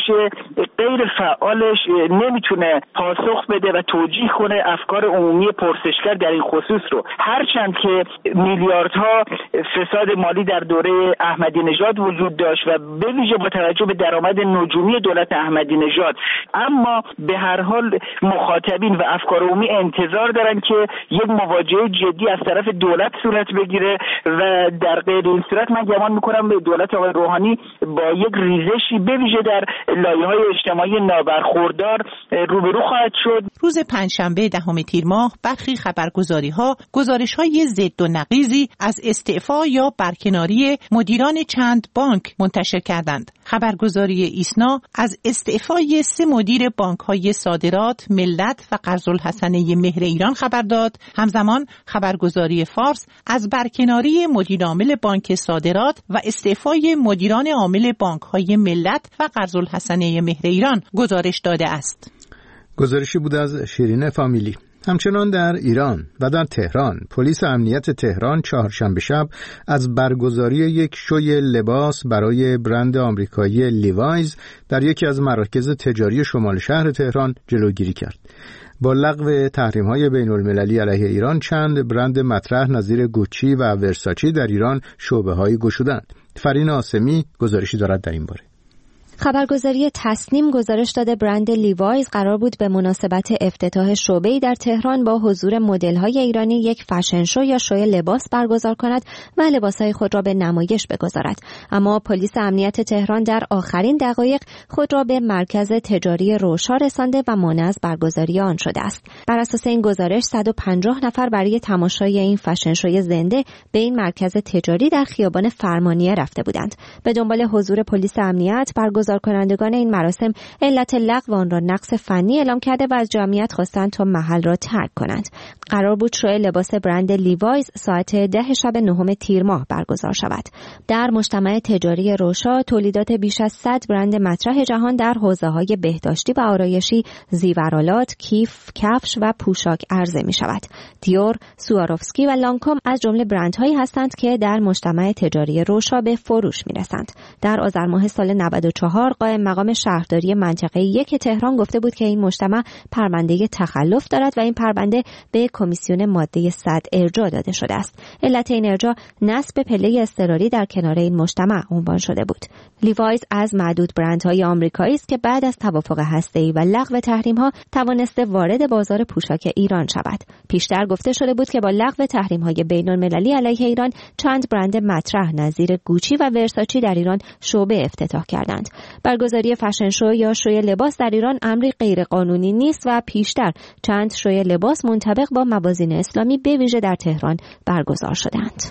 R: غیر فعالش نمیتونه پاسخ بده و توجیه کنه افکار عمومی پرسشگر در این خصوص رو. هرچند که میلیاردها فساد مالی در دوره احمدی نژاد وجود داشت و به ویژه با توجه به درآمد نجومی دولت احمدی نژاد، اما به هر حال مخاطبین و افکار عمومی انتظار دارن که یک مواجهه جدی از طرف دولت صورت بگیره و در غیر این صورت من گمان میکنم به دولت آقای روحانی با یک ریزشی به ویژه در لایه‌های اجتماعی نابرخوردار روبرو خواهد شد.
Q: روز پنجشنبه دهم تیر ماه برخی خبرگزاری‌ها گزارش‌های ضد و نقیضی از استعفا یا برکناری مدیران چند بانک منتشر کردند. خبرگزاری ایسنا از استعفای سه مدیر بانک‌های صادرات، ملت و قرض‌الحسنه مهر ایران خبر داد. همزمان خبرگزاری فارس از برکناری مدیر عامل بانک صادرات و استعفای مدیران عامل بانک‌های ملت و قرض‌الحسنه مهر ایران گزارش داده است.
A: گزارشی بود از شیرین فامیلی. همچنان در ایران و در تهران، پلیس امنیت تهران چهارشنبه شب از برگزاری یک شوی لباس برای برند آمریکایی لیوایز در یکی از مراکز تجاری شمال شهر تهران جلوگیری کرد. با لغو تحریم‌های بین‌المللی علیه ایران، چند برند مطرح نظیر گوچی و ورساچی در ایران شعبه‌هایی گشودند. فرین آسمی گزارشی دارد در این باره.
N: خبرگزاری تصنیم گزارش داده برند لیوایز قرار بود به مناسبت افتتاح شعبه‌ای در تهران با حضور مدل‌های ایرانی یک فشن شو یا شوی لباس برگزار کند و لباس‌های خود را به نمایش بگذارد. اما پلیس امنیت تهران در آخرین دقایق خود را به مرکز تجاری روشا رسانده و مانع از برگزاری آن شده است. بر اساس این گزارش صد و پنجاه نفر برای تماشای این فشن شوی زنده به این مرکز تجاری در خیابان فرمانیه رفته بودند. به دنبال حضور پلیس امنیت برگزار کنندگان این مراسم علت لغو آن را نقص فنی اعلام کرده و از جمعیت خواستند تا محل را ترک کنند. قرار بود شو لباس برند لیوایز ساعت ده شب نهم تیر ماه برگزار شود. در مجتمع تجاری روشا تولیدات بیش از صد برند مطرح جهان در حوزه‌های بهداشتی و آرایشی، زیورآلات، کیف، کفش و پوشاک عرضه می شود. دیور، سواروفسکی و لانکوم از جمله برندهایی هستند که در مجتمع تجاری روشا به فروش می رسند. در آذر ماه سال نود و چهار قائم مقام شهرداری منطقه یک تهران گفته بود که این مجتمع پرونده تخلف دارد و این پرونده به کمیسیون ماده صد ارجاع داده شده است. علت این ارجاع نصب پله اضطراری در کنار این مجتمع عنوان شده بود. لیوایز از معدود برندهای آمریکایی است که بعد از توافق هسته‌ای و لغو تحریم‌ها توانسته وارد بازار پوشاک ایران شود. پیشتر گفته شده بود که با لغو تحریم‌های بین‌المللی علیه ایران چند برند مطرح نظیر گوچی و ورساچی در ایران شعبه افتتاح کردند. برگزاری فشن شو یا شوی لباس در ایران امری غیرقانونی نیست و پیشتر چند شوی لباس منطبق با موازین اسلامی به ویژه در تهران برگزار شدند.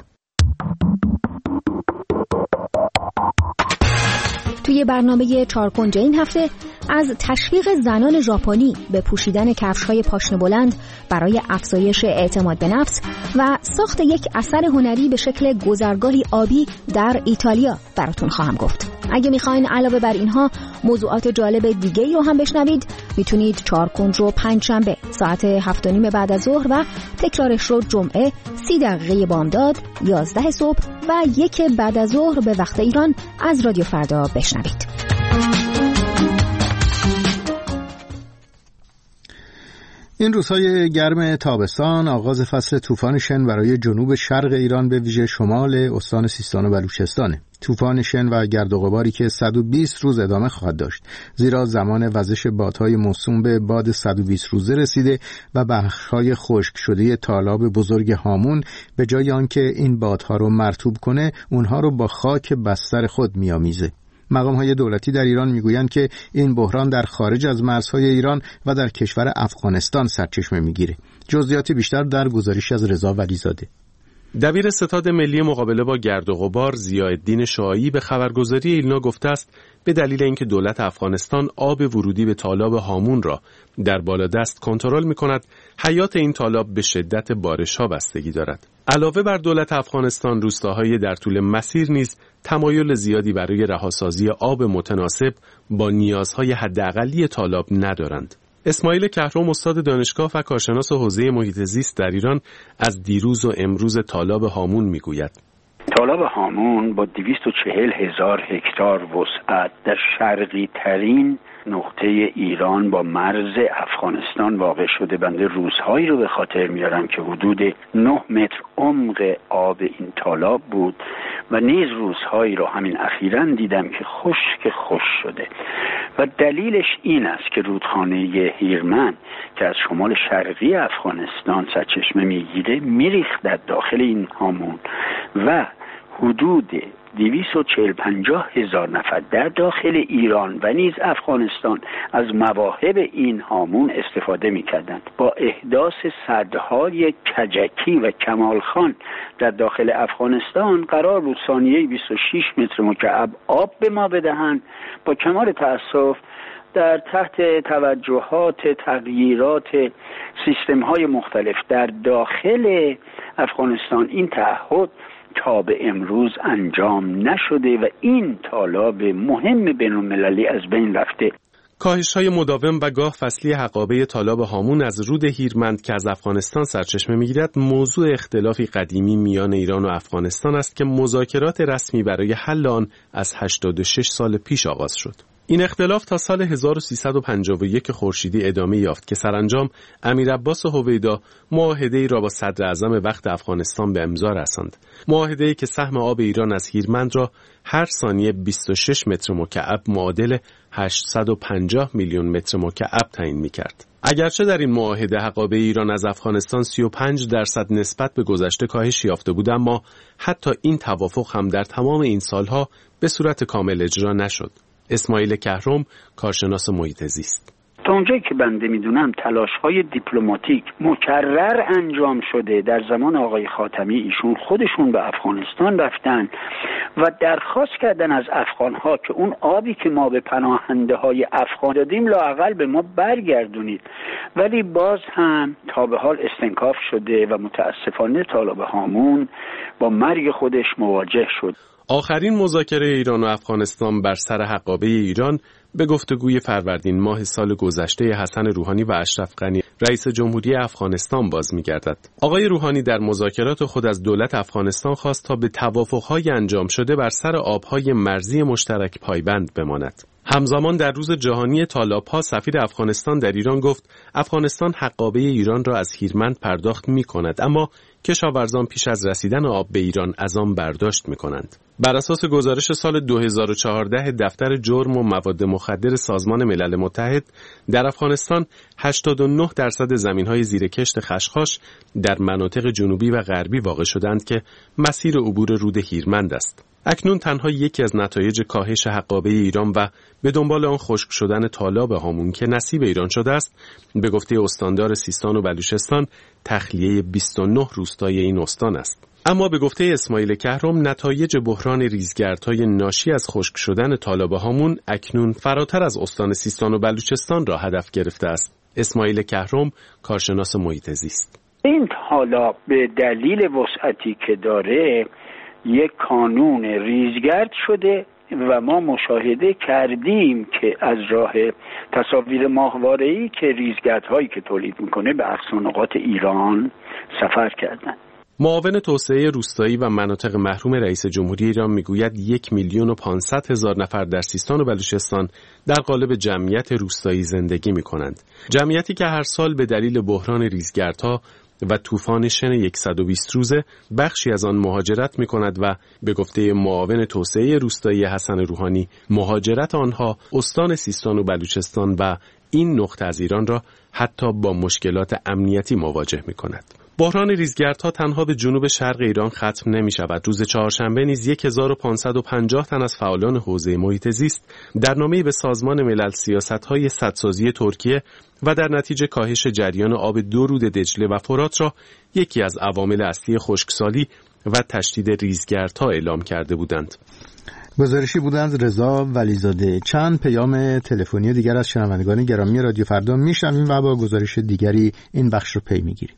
S: توی برنامه چارکنجه این هفته از تشویق زنان ژاپنی به پوشیدن کفش‌های پاشنه بلند برای افزایش اعتماد به نفس و ساخت یک اثر هنری به شکل گذرگاهی آبی در ایتالیا براتون خواهم گفت. اگه میخواین علاوه بر اینها موضوعات جالب دیگه‌ای رو هم بشنوید، میتونید چارکنج رو پنجشنبه ساعت هفت و نیم بعد از ظهر و تکرارش رو جمعه سی دقیقه بامداد یازده صبح و یک بعد از ظهر به وقت ایران از رادیو فردا بشنوید.
A: این روزهای گرم تابستان آغاز فصل طوفان شن برای جنوب شرق ایران به ویژه شمال استان سیستان و بلوچستانه. طوفان شن و گرد و غباری که صد و بیست روز ادامه خواهد داشت، زیرا زمان وزش بادهای موسوم به باد صد و بیست روزه رسیده و بخش‌های خشک شده تالاب بزرگ هامون به جای آنکه این بادها رو مرطوب کنه، اونها رو با خاک بستر خود میامیزه. مقام‌های دولتی در ایران میگویند که این بحران در خارج از مرزهای ایران و در کشور افغانستان سرچشمه میگیره. جزئیات بیشتر در گزارش از رضا ولیزاده.
T: دبیر ستاد ملی مقابله با گرد و غبار ضیاءالدین شعاعی به خبرگزاری ایلنا گفته است به دلیل اینکه دولت افغانستان آب ورودی به تالاب هامون را در بالادست کنترل می‌کند، حیات این تالاب به شدت بارش‌ها بستگی دارد. علاوه بر دولت افغانستان، روستاهای در طول مسیر نیز تمایل زیادی برای رهاسازی آب متناسب با نیازهای حداقلی تالاب ندارند. اسماعیل کهرم، استاد دانشگاه و کارشناس حوزه محیط زیست در ایران، از دیروز و امروز تالاب هامون میگوید.
U: تالاب هامون با دویست و چهل هزار هکتار وسعت در شرقی ترین نقطه ایران با مرز افغانستان واقع شده. بنده روزهایی رو به خاطر میارم که حدود نه متر عمق آب این تالاب بود و نیز روزهایی رو همین اخیراً دیدم که خشک خشک شده و دلیلش این است که رودخانه هیرمند که از شمال شرقی افغانستان سرچشمه میگیره میریخت در داخل این هامون و حدود دویست و چهل پنجاه هزار نفر در داخل ایران و نیز افغانستان از مواهب این هامون استفاده می‌کردند. با احداث سدهای کجکی و کمالخان در داخل افغانستان قرار بود ثانیه‌ای بیست و شش متر مکعب آب به ما بدهند. با کمال تأسف در تحت توجهات تغییرات سیستم‌های مختلف در داخل افغانستان این تعهد تا به امروز انجام نشده و این تالاب مهم بین‌المللی از بین رفته.
T: کاهش‌های مداوم و گاه فصلی حقابه تالاب هامون از رود هیرمند که از افغانستان سرچشمه می‌گیرد موضوع اختلافی قدیمی میان ایران و افغانستان است که مذاکرات رسمی برای حل آن از هشتاد و شش سال پیش آغاز شد. این اختلاف تا سال هزار و سیصد و پنجاه و یک خورشیدی ادامه یافت که سرانجام امیر عباس هویدا معاهده‌ای را با صدر اعظم وقت افغانستان به امضا رساند. معاهده‌ای که سهم آب ایران از هیرمند را هر ثانیه بیست و شش متر مکعب معادل هشتصد و پنجاه میلیون متر مکعب تعیین می‌کرد. اگرچه در این معاهده حقابه ایران از افغانستان سی و پنج درصد نسبت به گذشته کاهش یافته بود، اما حتی این توافق هم در تمام این سالها به صورت کامل اجرا نشد. اسماعیل کهرم، کارشناس محیط زیست:
U: تا اونجایی که بنده میدونم تلاش‌های دیپلماتیک مکرر انجام شده. در زمان آقای خاتمی ایشون خودشون به افغانستان رفتن و درخواست کردن از افغان‌ها که اون آبی که ما به پناهنده‌های افغان دادیم لااقل به ما برگردونید، ولی باز هم تا به حال استنکاف شده و متاسفانه تالاب هامون با مرگ خودش مواجه شد.
T: آخرین مذاکره ایران و افغانستان بر سر حقابه ایران به گفتگوی فروردین ماه سال گذشته حسن روحانی و اشرف غنی رئیس جمهوری افغانستان باز می‌گردد. آقای روحانی در مذاکرات خود از دولت افغانستان خواست تا به توافق‌های انجام شده بر سر آب‌های مرزی مشترک پایبند بماند. همزمان در روز جهانی تالاب‌ها سفیر افغانستان در ایران گفت افغانستان حقابه ایران را از هیرمند پرداخت می‌کند، اما کشاورزان پیش از رسیدن آب به ایران از آن برداشت می‌کنند. بر اساس گزارش سال دو هزار و چهارده دفتر جرم و مواد مخدر سازمان ملل متحد، در افغانستان هشتاد و نه درصد زمین‌های زیر کشت خشخاش در مناطق جنوبی و غربی واقع شدند که مسیر عبور رود هیرمند است. اکنون تنها یکی از نتایج کاهش حقابه ایران و به دنبال آن خشک شدن تالاب هامون که نصیب ایران شده است، به گفته استاندار سیستان و بلوچستان تخلیه بیست و نه روستای این استان است. اما به گفته اسماعیل کهرم نتایج بحران ریزگردهای ناشی از خشک شدن تالاب هامون اکنون فراتر از استان سیستان و بلوچستان را هدف گرفته است. اسماعیل کهرم کارشناس محیط زیست:
U: این حالا به دلیل وسعتی که داره یک کانون ریزگرد شده و ما مشاهده کردیم که از راه تصاویر ماهواره‌ای که ریزگردهایی که تولید میکنه به اقصا نقاط ایران سفر کردن.
T: معاون توسعه روستایی و مناطق محروم رئیس جمهوری ایران میگوید یک میلیون و پانصد هزار نفر در سیستان و بلوچستان در قالب جمعیت روستایی زندگی میکنند. جمعیتی که هر سال به دلیل بحران ریزگردها و طوفان شن صد و بیست روزه بخشی از آن مهاجرت میکند و به گفته معاون توسعه روستایی حسن روحانی مهاجرت آنها استان سیستان و بلوچستان و این نقطه از ایران را حتی با مشکلات امنیتی مواجه میکند. بحران ریزگردها تنها به جنوب شرق ایران ختم نمی شود. روز چهارشنبه نیز هزار و پانصد و پنجاه تن از فعالان حوزه محیط زیست در نامه‌ای به سازمان ملل سیاست‌های سدسازی ترکیه و در نتیجه کاهش جریان آب دو رود دجله و فرات را یکی از عوامل اصلی خشکسالی و تشدید ریزگردها اعلام کرده بودند.
A: گزارشی بودند رضا ولیزاده. چند پیام تلفنی دیگر از شنوندگان گرامی رادیو فردا میشنویم و با گزارش دیگری این بخش رو پی میگیریم.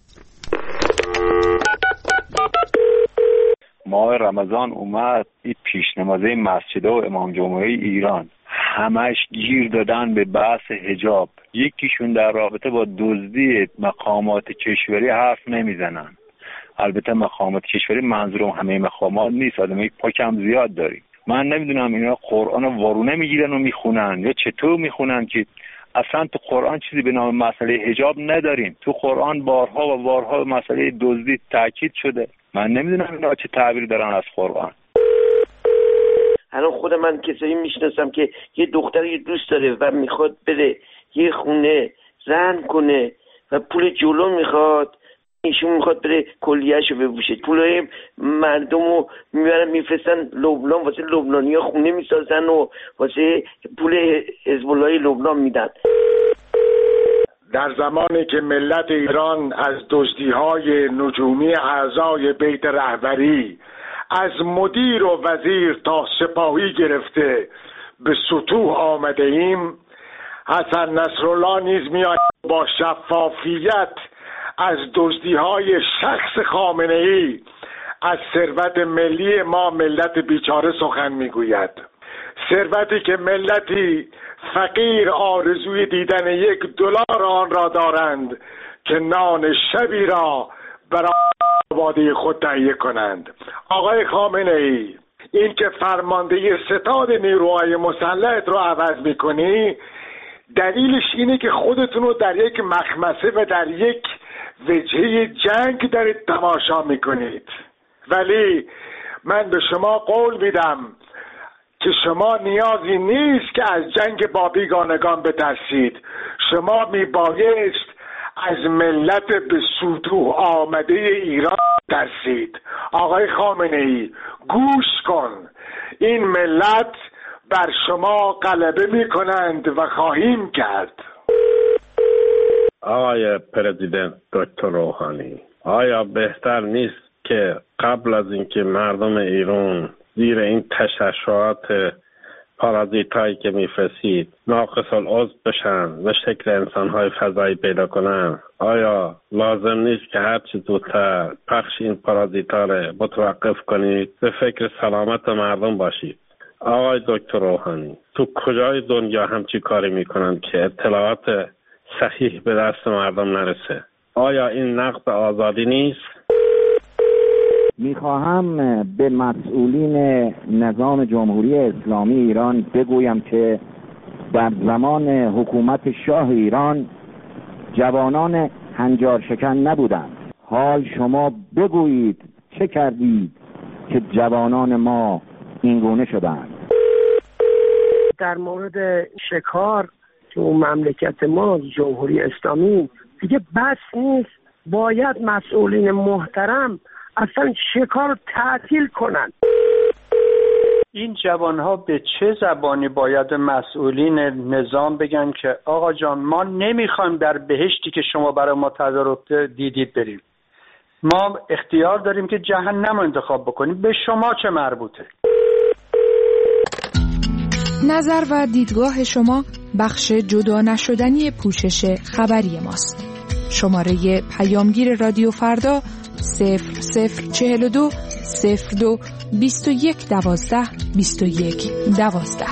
D: ماه رمضان اومد، این پیشنمازه مسجد و امام جمعه ایران همش گیر دادن به بحث حجاب. یکیشون در رابطه با دزدی مقامات کشوری حرف نمیزنن. البته مقامات کشوری منظورم همه مقامات نیست، آدمای پاکم زیاد داریم. من نمیدونم اینا قرآن رو وارونه میگیرن و میخونن یا چطور میخونن که اصلا تو قرآن چیزی به نام مسئله حجاب نداریم. تو قرآن بارها و بارها مسئله دزدی تاکید شده. من نمیدونم اینا چه تعبیری دارن از قرآن.
V: الان خود من کسایی میشناسم که یه دختری دوست داره و میخواد بره یه خونه زن کنه و پول جلو میخواد، ایشون میخواد بره کلیهشو بپوشه، پولای مردمو میبرن میفرستن لبنان، واسه لبنانی‌ها خونه میسازن و واسه پول حزب الله لبنان میدن.
W: در زمانی که ملت ایران از دزدی‌های نجومی اعضای بیت رهبری از مدیر و وزیر تا سپاهی گرفته به سطوح آمده ایم، حسن نصرالله نیز میآید با شفافیت از دزدی‌های شخص خامنه‌ای از ثروت ملی ما ملت بیچاره سخن میگوید. ثروتی که ملتی فقیر آرزوی دیدن یک دلار آن را دارند که نان شبی را برای آبادی خود تهیه کنند. آقای خامنه‌ای، این که فرمانده ستاد نیروهای مسلح رو عوض میکنی دلیلش اینه که خودتون رو در یک مخمسه و در یک وجهه جنگ دارید تماشا میکنید. ولی من به شما قول میدم که شما نیازی نیست که از جنگ با بیگانگان بترسید. شما میبایست از ملت به سطوح آمده ایران ترسید. آقای خامنه‌ای، گوش کن، این ملت بر شما غلبه میکنند و خواهیم کرد.
X: آقای پرزیدنت دکتر روحانی، آیا بهتر نیست که قبل از اینکه مردم ایران زیر این تشعشعات پارازیتایی که میفرستید ناقص العضو بشن و شکل انسانهای فضایی پیدا کنن، آیا لازم نیست که هرچی زودتر پخش این پارازیتا رو متوقف کنید، به فکر سلامت مردم باشید؟ آقای دکتر روحانی، تو کجای دنیا همچی کاری میکنن که اطلاعات صحیح به دست مردم نرسه؟ آیا این نقض آزادی نیست؟
Y: میخواهم به مسئولین نظام جمهوری اسلامی ایران بگویم که در زمان حکومت شاه ایران جوانان هنجار شکن نبودند. حال شما بگویید چه کردید که جوانان ما اینگونه شدند؟
Z: در مورد شکار تو مملکت ما جمهوری اسلامی دیگه بس نیست، باید مسئولین محترم اصلا شکار تعطیل کنن.
C: این جوانها به چه زبانی باید مسئولین نظام بگن که آقا جان ما نمیخوایم در بهشتی که شما برای ما تدارک دیدید بریم، ما اختیار داریم که جهنم رو انتخاب بکنیم، به شما چه مربوطه؟
E: نظر و دیدگاه شما بخش جدا نشدنی پوشش خبری ماست. شماره پیامگیر رادیو فردا صفر صفر چهل و دو صفر دو بیست و یک دوازده بیست و یک دوازده.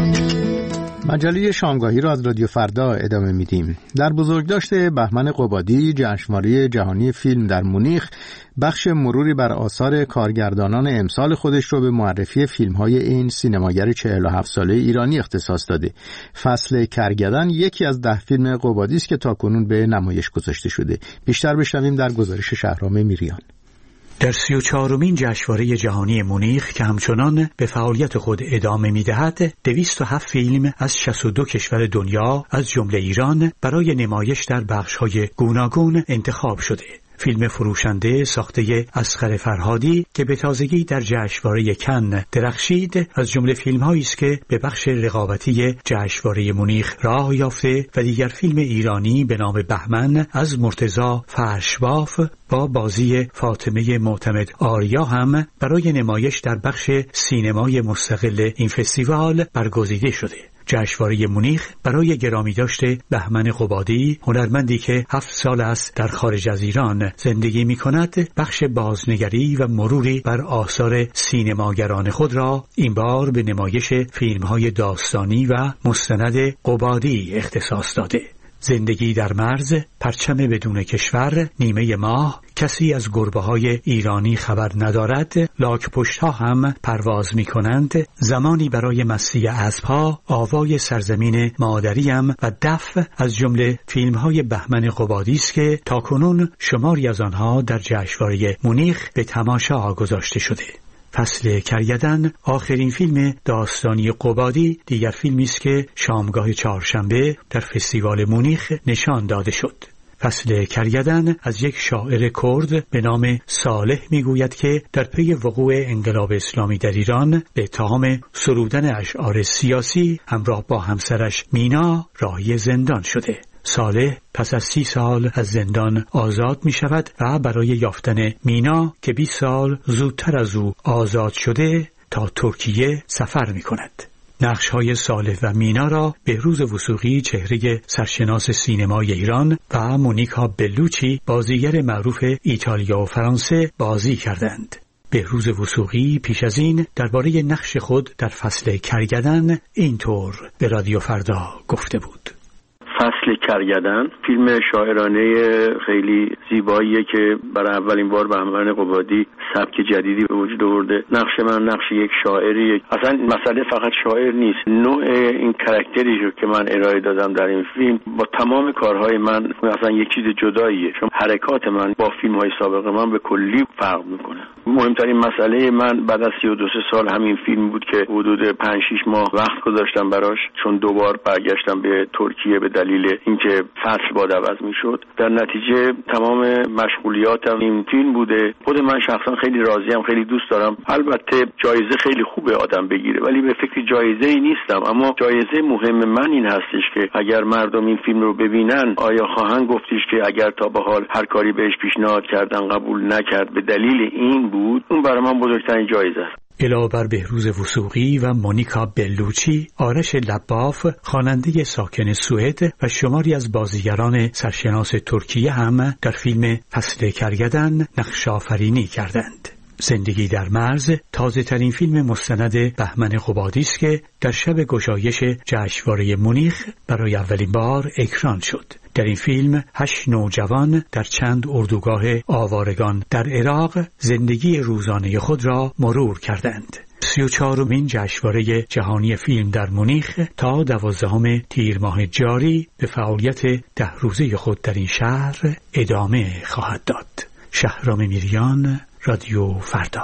A: مجله شامگاهی را از رادیو فردا ادامه میدیم. در بزرگداشت بهمن قبادی، جشنواره جهانی فیلم در مونیخ، بخش مروری بر آثار کارگردانان امسال خودش رو به معرفی فیلم‌های این سینماگر چهل و هفت ساله ایرانی اختصاص داده. فصل کرگدن یکی از ده فیلم قبادی است که تاکنون به نمایش گذاشته شده. بیشتر بشنویم در گزارش شهرام میریان.
F: در سی و چهارمین جشنواره جهانی مونیخ که همچنان به فعالیت خود ادامه می‌دهد، دویست و هفت فیلم از شصت و دو کشور دنیا از جمله ایران برای نمایش در بخش‌های گوناگون انتخاب شده. فیلم فروشنده ساخته اصغر فرهادی که به تازگی در جشنواره کن درخشید از جمله فیلم‌هایی است که به بخش رقابتی جشنواره مونیخ راه یافته و دیگر فیلم ایرانی به نام بهمن از مرتضی فرشباف با بازی فاطمه معتمد آریا هم برای نمایش در بخش سینمای مستقل این فستیوال برگزیده شده. جشنواره مونیخ برای گرامی داشته بهمن قبادی، هنرمندی که هفت سال است در خارج از ایران زندگی می کند، بخش بازنگری و مروری بر آثار سینماگران خود را این بار به نمایش فیلم‌های داستانی و مستند قبادی اختصاص داده. زندگی در مرز، پرچم بدون کشور، نیمه ماه، کسی از گربه‌های ایرانی خبر ندارد، لاک پشت‌ها هم پرواز می‌کنند، زمانی برای مستی اسب‌ها، آوای سرزمین مادریم و دف از جمله فیلم‌های بهمن قبادی است که تاکنون شماری از آنها در جشنواره مونیخ به تماشا گذاشته شده. فصل کرگدن آخرین فیلم داستانی قبادی دیگر فیلمی است که شامگاه چهارشنبه در فستیوال مونیخ نشان داده شد. فصل کرگدن از یک شاعر کرد به نام صالح میگوید که در پی وقوع انقلاب اسلامی در ایران به اتهام سرودن اشعار سیاسی همراه با همسرش مینا راهی زندان شده. صالح پس از سی سال از زندان آزاد می شود و برای یافتن مینا که بیست سال زودتر از او آزاد شده تا ترکیه سفر می کند. نقش‌های صالح و مینا را بهروز وثوقی، چهره سرشناس سینمای ایران، و مونیکا بلوچی، بازیگر معروف ایتالیا و فرانسه بازی کردند. بهروز وثوقی پیش از این درباره نقش خود در فصل کرگدن اینطور به رادیو فردا گفته بود:
U: فصل کرگدن فیلم شاعرانه خیلی زیباییه که برای اولین بار بهمن قبادی سبک جدیدی به وجود آورده. نقش من نقش یک شاعری، اصلا مسئله فقط شاعر نیست، نوع این کاراکتری رو که من ارائه دادم در این فیلم با تمام کارهای من اصلا یک چیز جداییه، چون حرکات من با فیلم‌های سابق من به کلی فرق میکنه. مهمترین مسئله من بعد از سی و دو سال همین فیلم بود که حدود پنج شش ماه وقت گذاشتم براش، چون دوبار برگشتم به ترکیه به دلیل اینکه فصل باد عوض میشد. در نتیجه تمام مشغولیاتم این فیلم بوده. خود من شخصا خیلی راضیم، خیلی دوست دارم. البته جایزه خیلی خوبه آدم بگیره، ولی به فکر جایزه ای نیستم. اما جایزه مهم من این هستش که اگر مردم این فیلم رو ببینن آیا خواهند گفتش که اگر تا به حال هر کاری بهش پیشنهاد کردن قبول نکرد به دلیل این بود، اون برای من بزرگترین جایزه است.
F: علاوه بر بهروز وثوقی و مونیکا بلوچی، آرش لباف، خواننده ساکن سوئد، و شماری از بازیگران سرشناس ترکیه هم در فیلم فصل کرگدن نقش آفرینی کردند. زندگی در مرز تازه ترین فیلم مستند بهمن قبادی است که در شب گشایش جشنواره مونیخ برای اولین بار اکران شد. در این فیلم هشت نوجوان در چند اردوگاه آوارگان در عراق زندگی روزانه خود را مرور کردند. سی و چهارمین جشنواره جهانی فیلم در مونیخ تا دوازدهم تیر ماه جاری به فعالیت ده روزه خود در این شهر ادامه خواهد داد. شهرام میریان، رادیو فردا.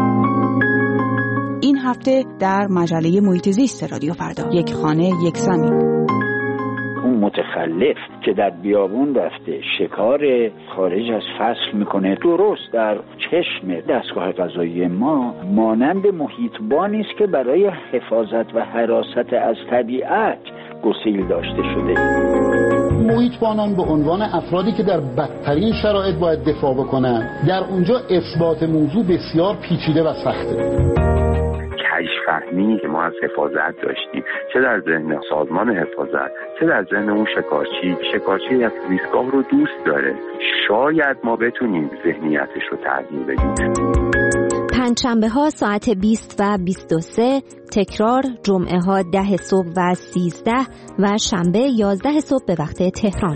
E: این هفته در مجله محیط زیست رادیو فردا، یک خانه یک زمین.
Y: اون
U: متخلف که در بیابون رفته شکار خارج از فصل میکنه، درست در چشم دستگاه قضایی ما مانند محیطبانی است که برای حفاظت و حراست از طبیعت گسیل داشته شده.
G: محیطبانان به عنوان افرادی که در بدترین شرایط باید دفاع بکنن، در اونجا اثبات موضوع بسیار پیچیده و سخته.
H: کژفهمی که ما از حفاظت داشتیم، چه در ذهن سازمان حفاظت چه در ذهن اون شکارچی، شکارچی از زیستگاه رو دوست داره، شاید ما بتونیم ذهنیتش رو تغییر بدیم.
S: پنجشنبه ها ساعت بیست و بیست و سه، تکرار جمعه ها ده صبح و سیزده و شنبه یازده صبح به وقت تهران.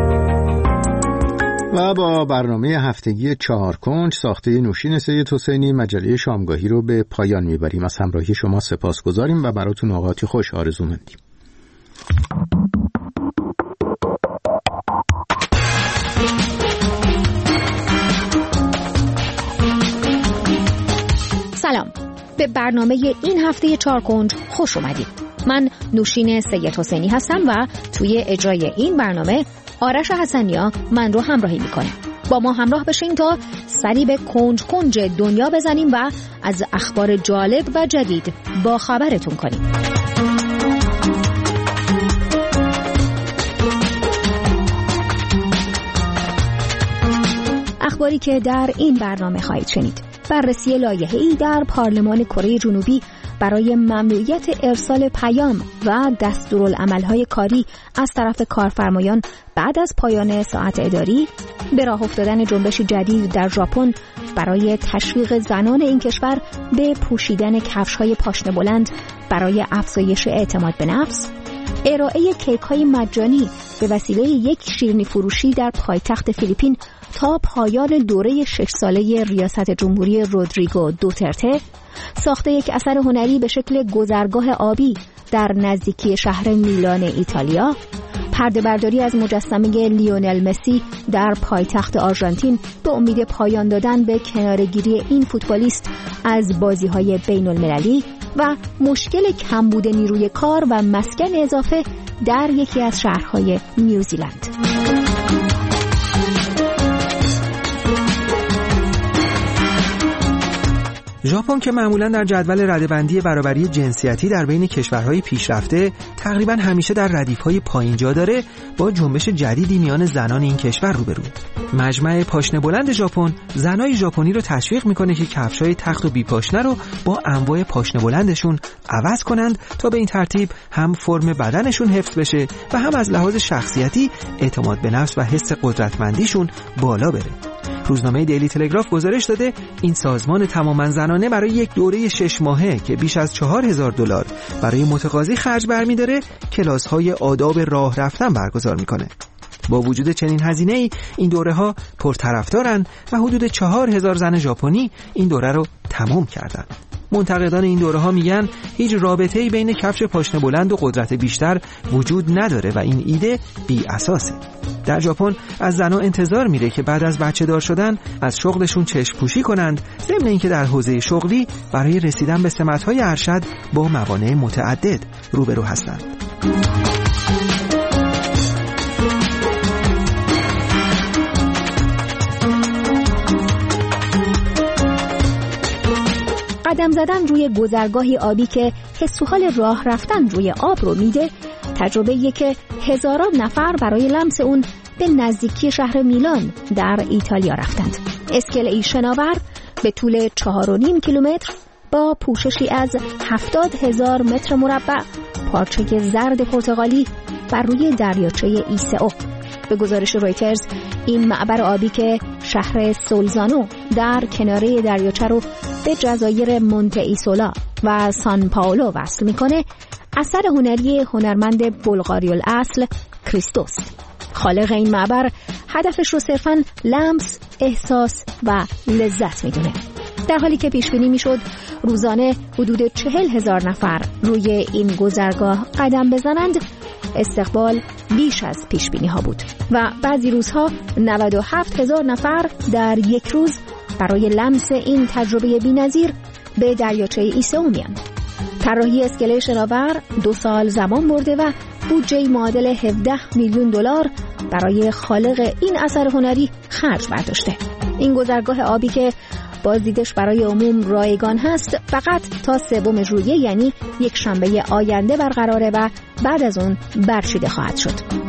A: و با برنامه هفتگی چهار کنج ساخته نوشین سید حسینی مجله شامگاهی رو به پایان میبریم. از همراهی شما سپاسگزاریم و براتون اوقاتی خوش آرزو مندیم.
S: سلام، به برنامه این هفته چهار کنج خوش اومدید. من نوشین سید حسینی هستم و توی اجرای این برنامه آرش حسنیا من رو همراهی میکنه. با ما همراه بشین تا سری به کنج کنج دنیا بزنیم و از اخبار جالب و جدید با خبرتون کنیم. اخباری که در این برنامه خواهید شنید: بررسی لایحه‌ای در پارلمان کره جنوبی برای ممنوعیت ارسال پیام و دستورالعمل‌های کاری از طرف کارفرمایان بعد از پایان ساعت اداری، به راه افتادن جنبش جدید در ژاپن برای تشویق زنان این کشور به پوشیدن کفش‌های پاشنه بلند برای افزایش اعتماد به نفس، ارائه کیک‌های مجانی به وسیله یک شیرینی فروشی در پایتخت فیلیپین تا پایان دوره شش ساله ریاست جمهوری رودریگو دوترته، ساخت یک اثر هنری به شکل گذرگاه آبی در نزدیکی شهر میلان ایتالیا، پرده برداری از مجسمه لیونل مسی در پایتخت آرژانتین به امید پایان دادن به کناره‌گیری این فوتبالیست از بازی‌های بین‌المللی و مشکل کمبود نیروی کار و مسکن اضافه در یکی از شهرهای نیوزیلند.
I: ژاپن که معمولاً در جدول رده‌بندی برابری جنسیتی در بین کشورهای پیشرفته تقریباً همیشه در ردیف‌های پایین جا داره، با جنبش جدیدی میان زنان این کشور روبروه. مجمع پاشنه بلند ژاپن زنای ژاپنی رو تشویق میکنه که کفش‌های تخت و بی پاشنه رو با انواع پاشنه بلندشون عوض کنند تا به این ترتیب هم فرم بدنشون حفظ بشه و هم از لحاظ شخصیتی اعتماد به نفس و حس قدرتمندیشون بالا بره. روزنامه دیلی تلگراف گزارش داده این سازمان تماماً زنانه برای یک دوره شش ماهه که بیش از چهار هزار دلار برای متقاضی خرج برمی‌داره، کلاس‌های آداب راه رفتن برگزار می‌کنه. با وجود چنین هزینه‌ای این دوره‌ها پرطرفدارن و حدود چهار هزار زن ژاپنی این دوره رو تمام کردن. منتقدان این دوره‌ها میگن هیچ رابطه‌ای بین کفش پاشنه بلند و قدرت بیشتر وجود نداره و این ایده بی اساسه. در ژاپن از زنها انتظار میره که بعد از بچه دار شدن از شغلشون چشم پوشی کنند، ضمن اینکه در حوزه شغلی برای رسیدن به سمت‌های ارشد با موانع متعدد روبرو هستند.
S: قدم زدن روی گذرگاهی آبی که حس و حال راه رفتن روی آب رو میده، تجربه‌ایه که هزاران نفر برای لمس اون به نزدیکی شهر میلان در ایتالیا رفتند. اسکله‌ای شناور به طول چهار و نیم کیلومتر با پوششی از هفتاد هزار متر مربع پارچه زرد پرتغالی بر روی دریاچه ایسئو. به گزارش رویترز این معبر آبی که شهر سولزانو در کناره دریاچه رو به جزایر مونته ایسولا و سان پائولو وصل میکنه، اثر هنری هنرمند بلغاری الاصل کریستوست. خالق این معبر هدفش رو صرفاً لمس، احساس و لذت میدونه. در حالی که پیش بینی میشد روزانه حدود چهل هزار نفر روی این گذرگاه قدم بزنند، استقبال بیش از پیش بینی ها بود و بعضی روزها نود و هفت هزار نفر در یک روز برای لمس این تجربه بی‌نظیر به دریاچه ایسئو میان. طراحی اسکله شناور دو سال زمان برده و بودجه معادل هفده میلیون دلار برای خالق این اثر هنری خرج برداشته. این گذرگاه آبی که بازدیدش برای عموم رایگان هست فقط تا سوم ژوئیه یعنی یک شنبه آینده برقراره و بعد از اون برچیده خواهد شد.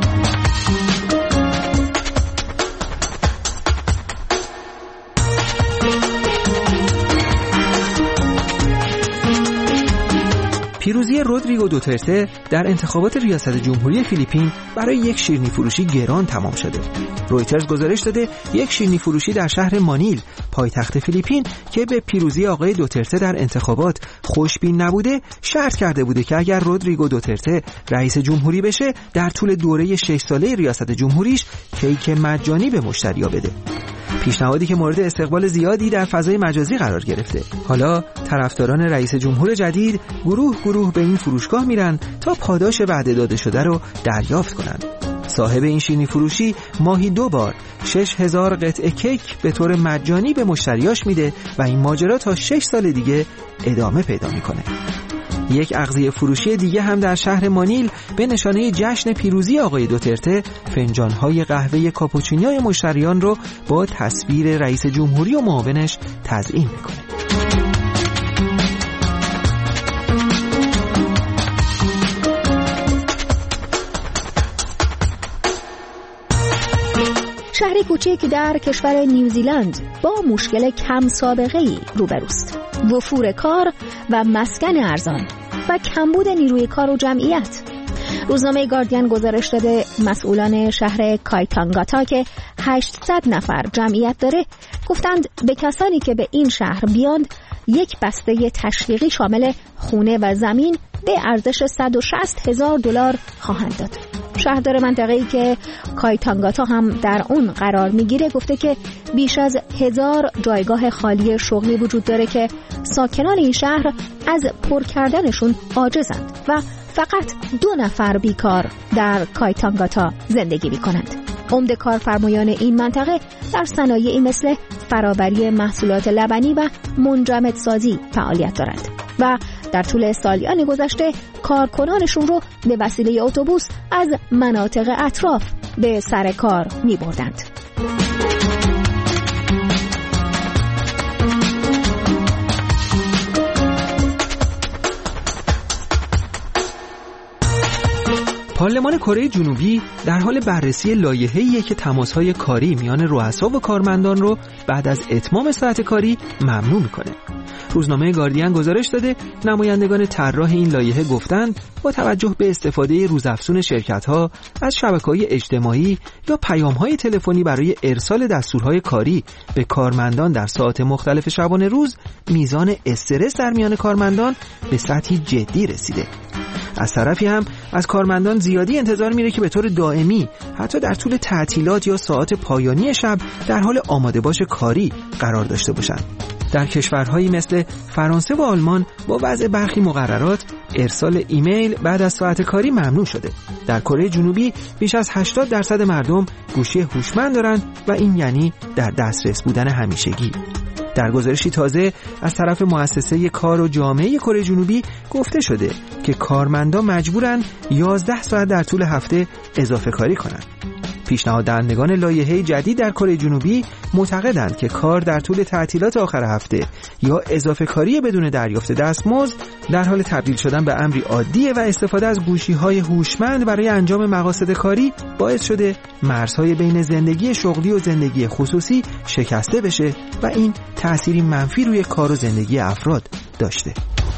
I: پیروزی رودریگو دوترته در انتخابات ریاست جمهوری فیلیپین برای یک شیرینی فروشی گران تمام شده. رویترز گزارش داده یک شیرینی فروشی در شهر مانیل پایتخت فیلیپین که به پیروزی آقای دوترته در انتخابات خوشبین نبوده شرط کرده بوده که اگر رودریگو دوترته رئیس جمهوری بشه در طول دوره شش ساله ریاست جمهوریش کیک مجانی به مشتریا بده. پیشنهادی که مورد استقبال زیادی در فضای مجازی قرار گرفته. حالا طرفداران رئیس جمهور جدید گروه گروه به این فروشگاه میرن تا پاداش وعده داده شده رو دریافت کنن. صاحب این شیرینی فروشی ماهی دو بار شش هزار قطعه کیک به طور مجانی به مشتریاش میده و این ماجرا تا شش سال دیگه ادامه پیدا میکنه. یک اغذیه فروشی دیگه هم در شهر مانیل به نشانه جشن پیروزی آقای دوترته فنجان‌های قهوه کاپوچینوی مشتریان رو با تصویر رئیس جمهوری و معاونش تزیین میکنه.
S: شهری کوچک در کشور نیوزیلند با مشکل کم سابقه‌ای روبروست. وفور کار و مسکن ارزان و کمبود نیروی کار و جمعیت. روزنامه گاردین گزارش داده مسئولان شهر کایتانگاتا که هشتصد نفر جمعیت داره گفتند به کسانی که به این شهر بیاند یک بسته تشویقی شامل خونه و زمین به ارزش صد و شصت هزار دلار خواهند داد. شهردار منطقه‌ای که کایتانگاتا هم در اون قرار میگیره گفته که بیش از هزار جایگاه خالی شغلی وجود داره که ساکنان این شهر از پر کردنشون عاجزند و فقط دو نفر بیکار در کایتانگاتا زندگی میکنند. عمده کارفرمایان این منطقه در صنایعی مثل فرآوری محصولات لبنی و منجمدسازی فعالیت دارند و در طول سالیان گذشته کارکنانشون رو به وسیله اتوبوس از مناطق اطراف به سر کار می بردند.
I: پارلمان کره جنوبی در حال بررسی لایحه‌ایه که تماس‌های کاری میان رؤسا و کارمندان رو بعد از اتمام ساعت کاری ممنوع میکنه. روزنامه گاردین گزارش داده نمایندگان طراح این لایحه گفتند با توجه به استفاده روزافزون شرکت‌ها از شبکه‌های اجتماعی یا پیام‌های تلفنی برای ارسال دستورهای کاری به کارمندان در ساعات مختلف شبانه روز میزان استرس در میان کارمندان به سطحی جدی رسیده. از طرفی هم از کارمندان زیادی انتظار میره که به طور دائمی حتی در طول تعطیلات یا ساعات پایانی شب در حال آماده باش کاری قرار داشته باشند. در کشورهایی مثل فرانسه و آلمان با وضع برخی مقررات ارسال ایمیل بعد از ساعت کاری ممنوع شده. در کره جنوبی بیش از هشتاد درصد مردم گوشی هوشمند دارند و این یعنی در دسترس بودن همیشگی. در گزارشی تازه از طرف مؤسسه کار و جامعه کره جنوبی گفته شده که کارمندان مجبورن یازده ساعت در طول هفته اضافه کاری کنند. پیشنهاد دهندگان لایحه جدید در کره جنوبی معتقدند که کار در طول تعطیلات آخر هفته یا اضافه کاری بدون دریافت دستمزد در حال تبدیل شدن به امری عادیه و استفاده از گوشی‌های هوشمند برای انجام مقاصد کاری باعث شده مرزهای بین زندگی شغلی و زندگی خصوصی شکسته بشه و این تأثیری منفی روی کار و زندگی افراد داشته.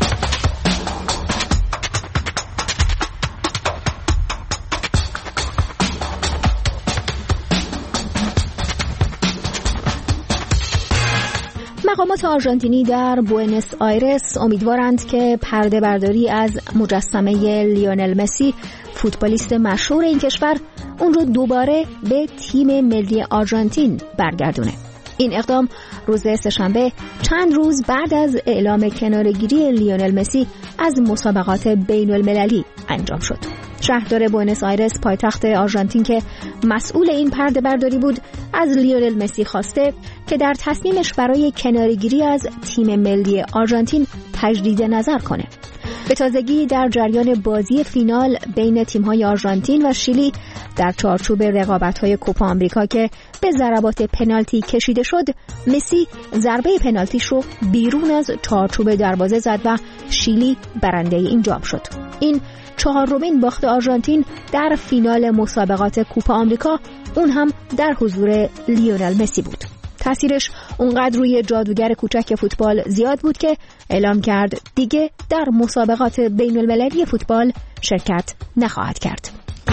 S: مقامات آرژانتینی در بوئنوس آیرس امیدوارند که پرده برداری از مجسمه لیونل مسی فوتبالیست مشهور این کشور اون رو دوباره به تیم ملی آرژانتین برگردونه. این اقدام روز سه‌شنبه چند روز بعد از اعلام کناره‌گیری لیونل مسی از مسابقات بین المللی انجام شد. شهردار بوئنوس آیرس پایتخت آرژانتین که مسئول این پرده برداری بود از لیونل مسی خواسته که در تصمیمش برای کناره‌گیری از تیم ملی آرژانتین تجدید نظر کنه. به تازگی در جریان بازی فینال بین تیم‌های آرژانتین و شیلی در چارچوب رقابت‌های کوپا آمریکا که به ضربات پنالتی کشیده شد، مسی ضربه پنالتیش رو بیرون از چارچوب دروازه زد و شیلی برنده این جام شد. این چهارمین باخت آرژانتین در فینال مسابقات کوپا آمریکا، اون هم در حضور لیونل مسی بود. تأثیرش اونقدر روی جادوگر کوچک فوتبال زیاد بود که اعلام کرد دیگه در مسابقات بین المللی فوتبال شرکت نخواهد کرد.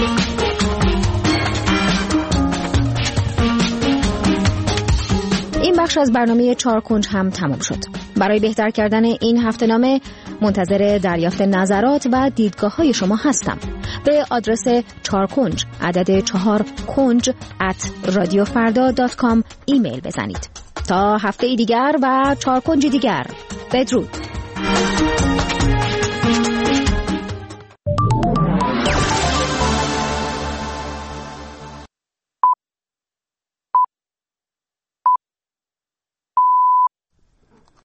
S: این بخش از برنامه چهار کنج هم تمام شد. برای بهتر کردن این هفته‌نامه منتظر دریافت نظرات و دیدگاه‌های شما هستم. به آدرس چهار کنج عدد چهار کنج ات رادیو فردا دات کام ایمیل بزنید. تا هفته دیگر و چهار کنج دیگر، بدرود.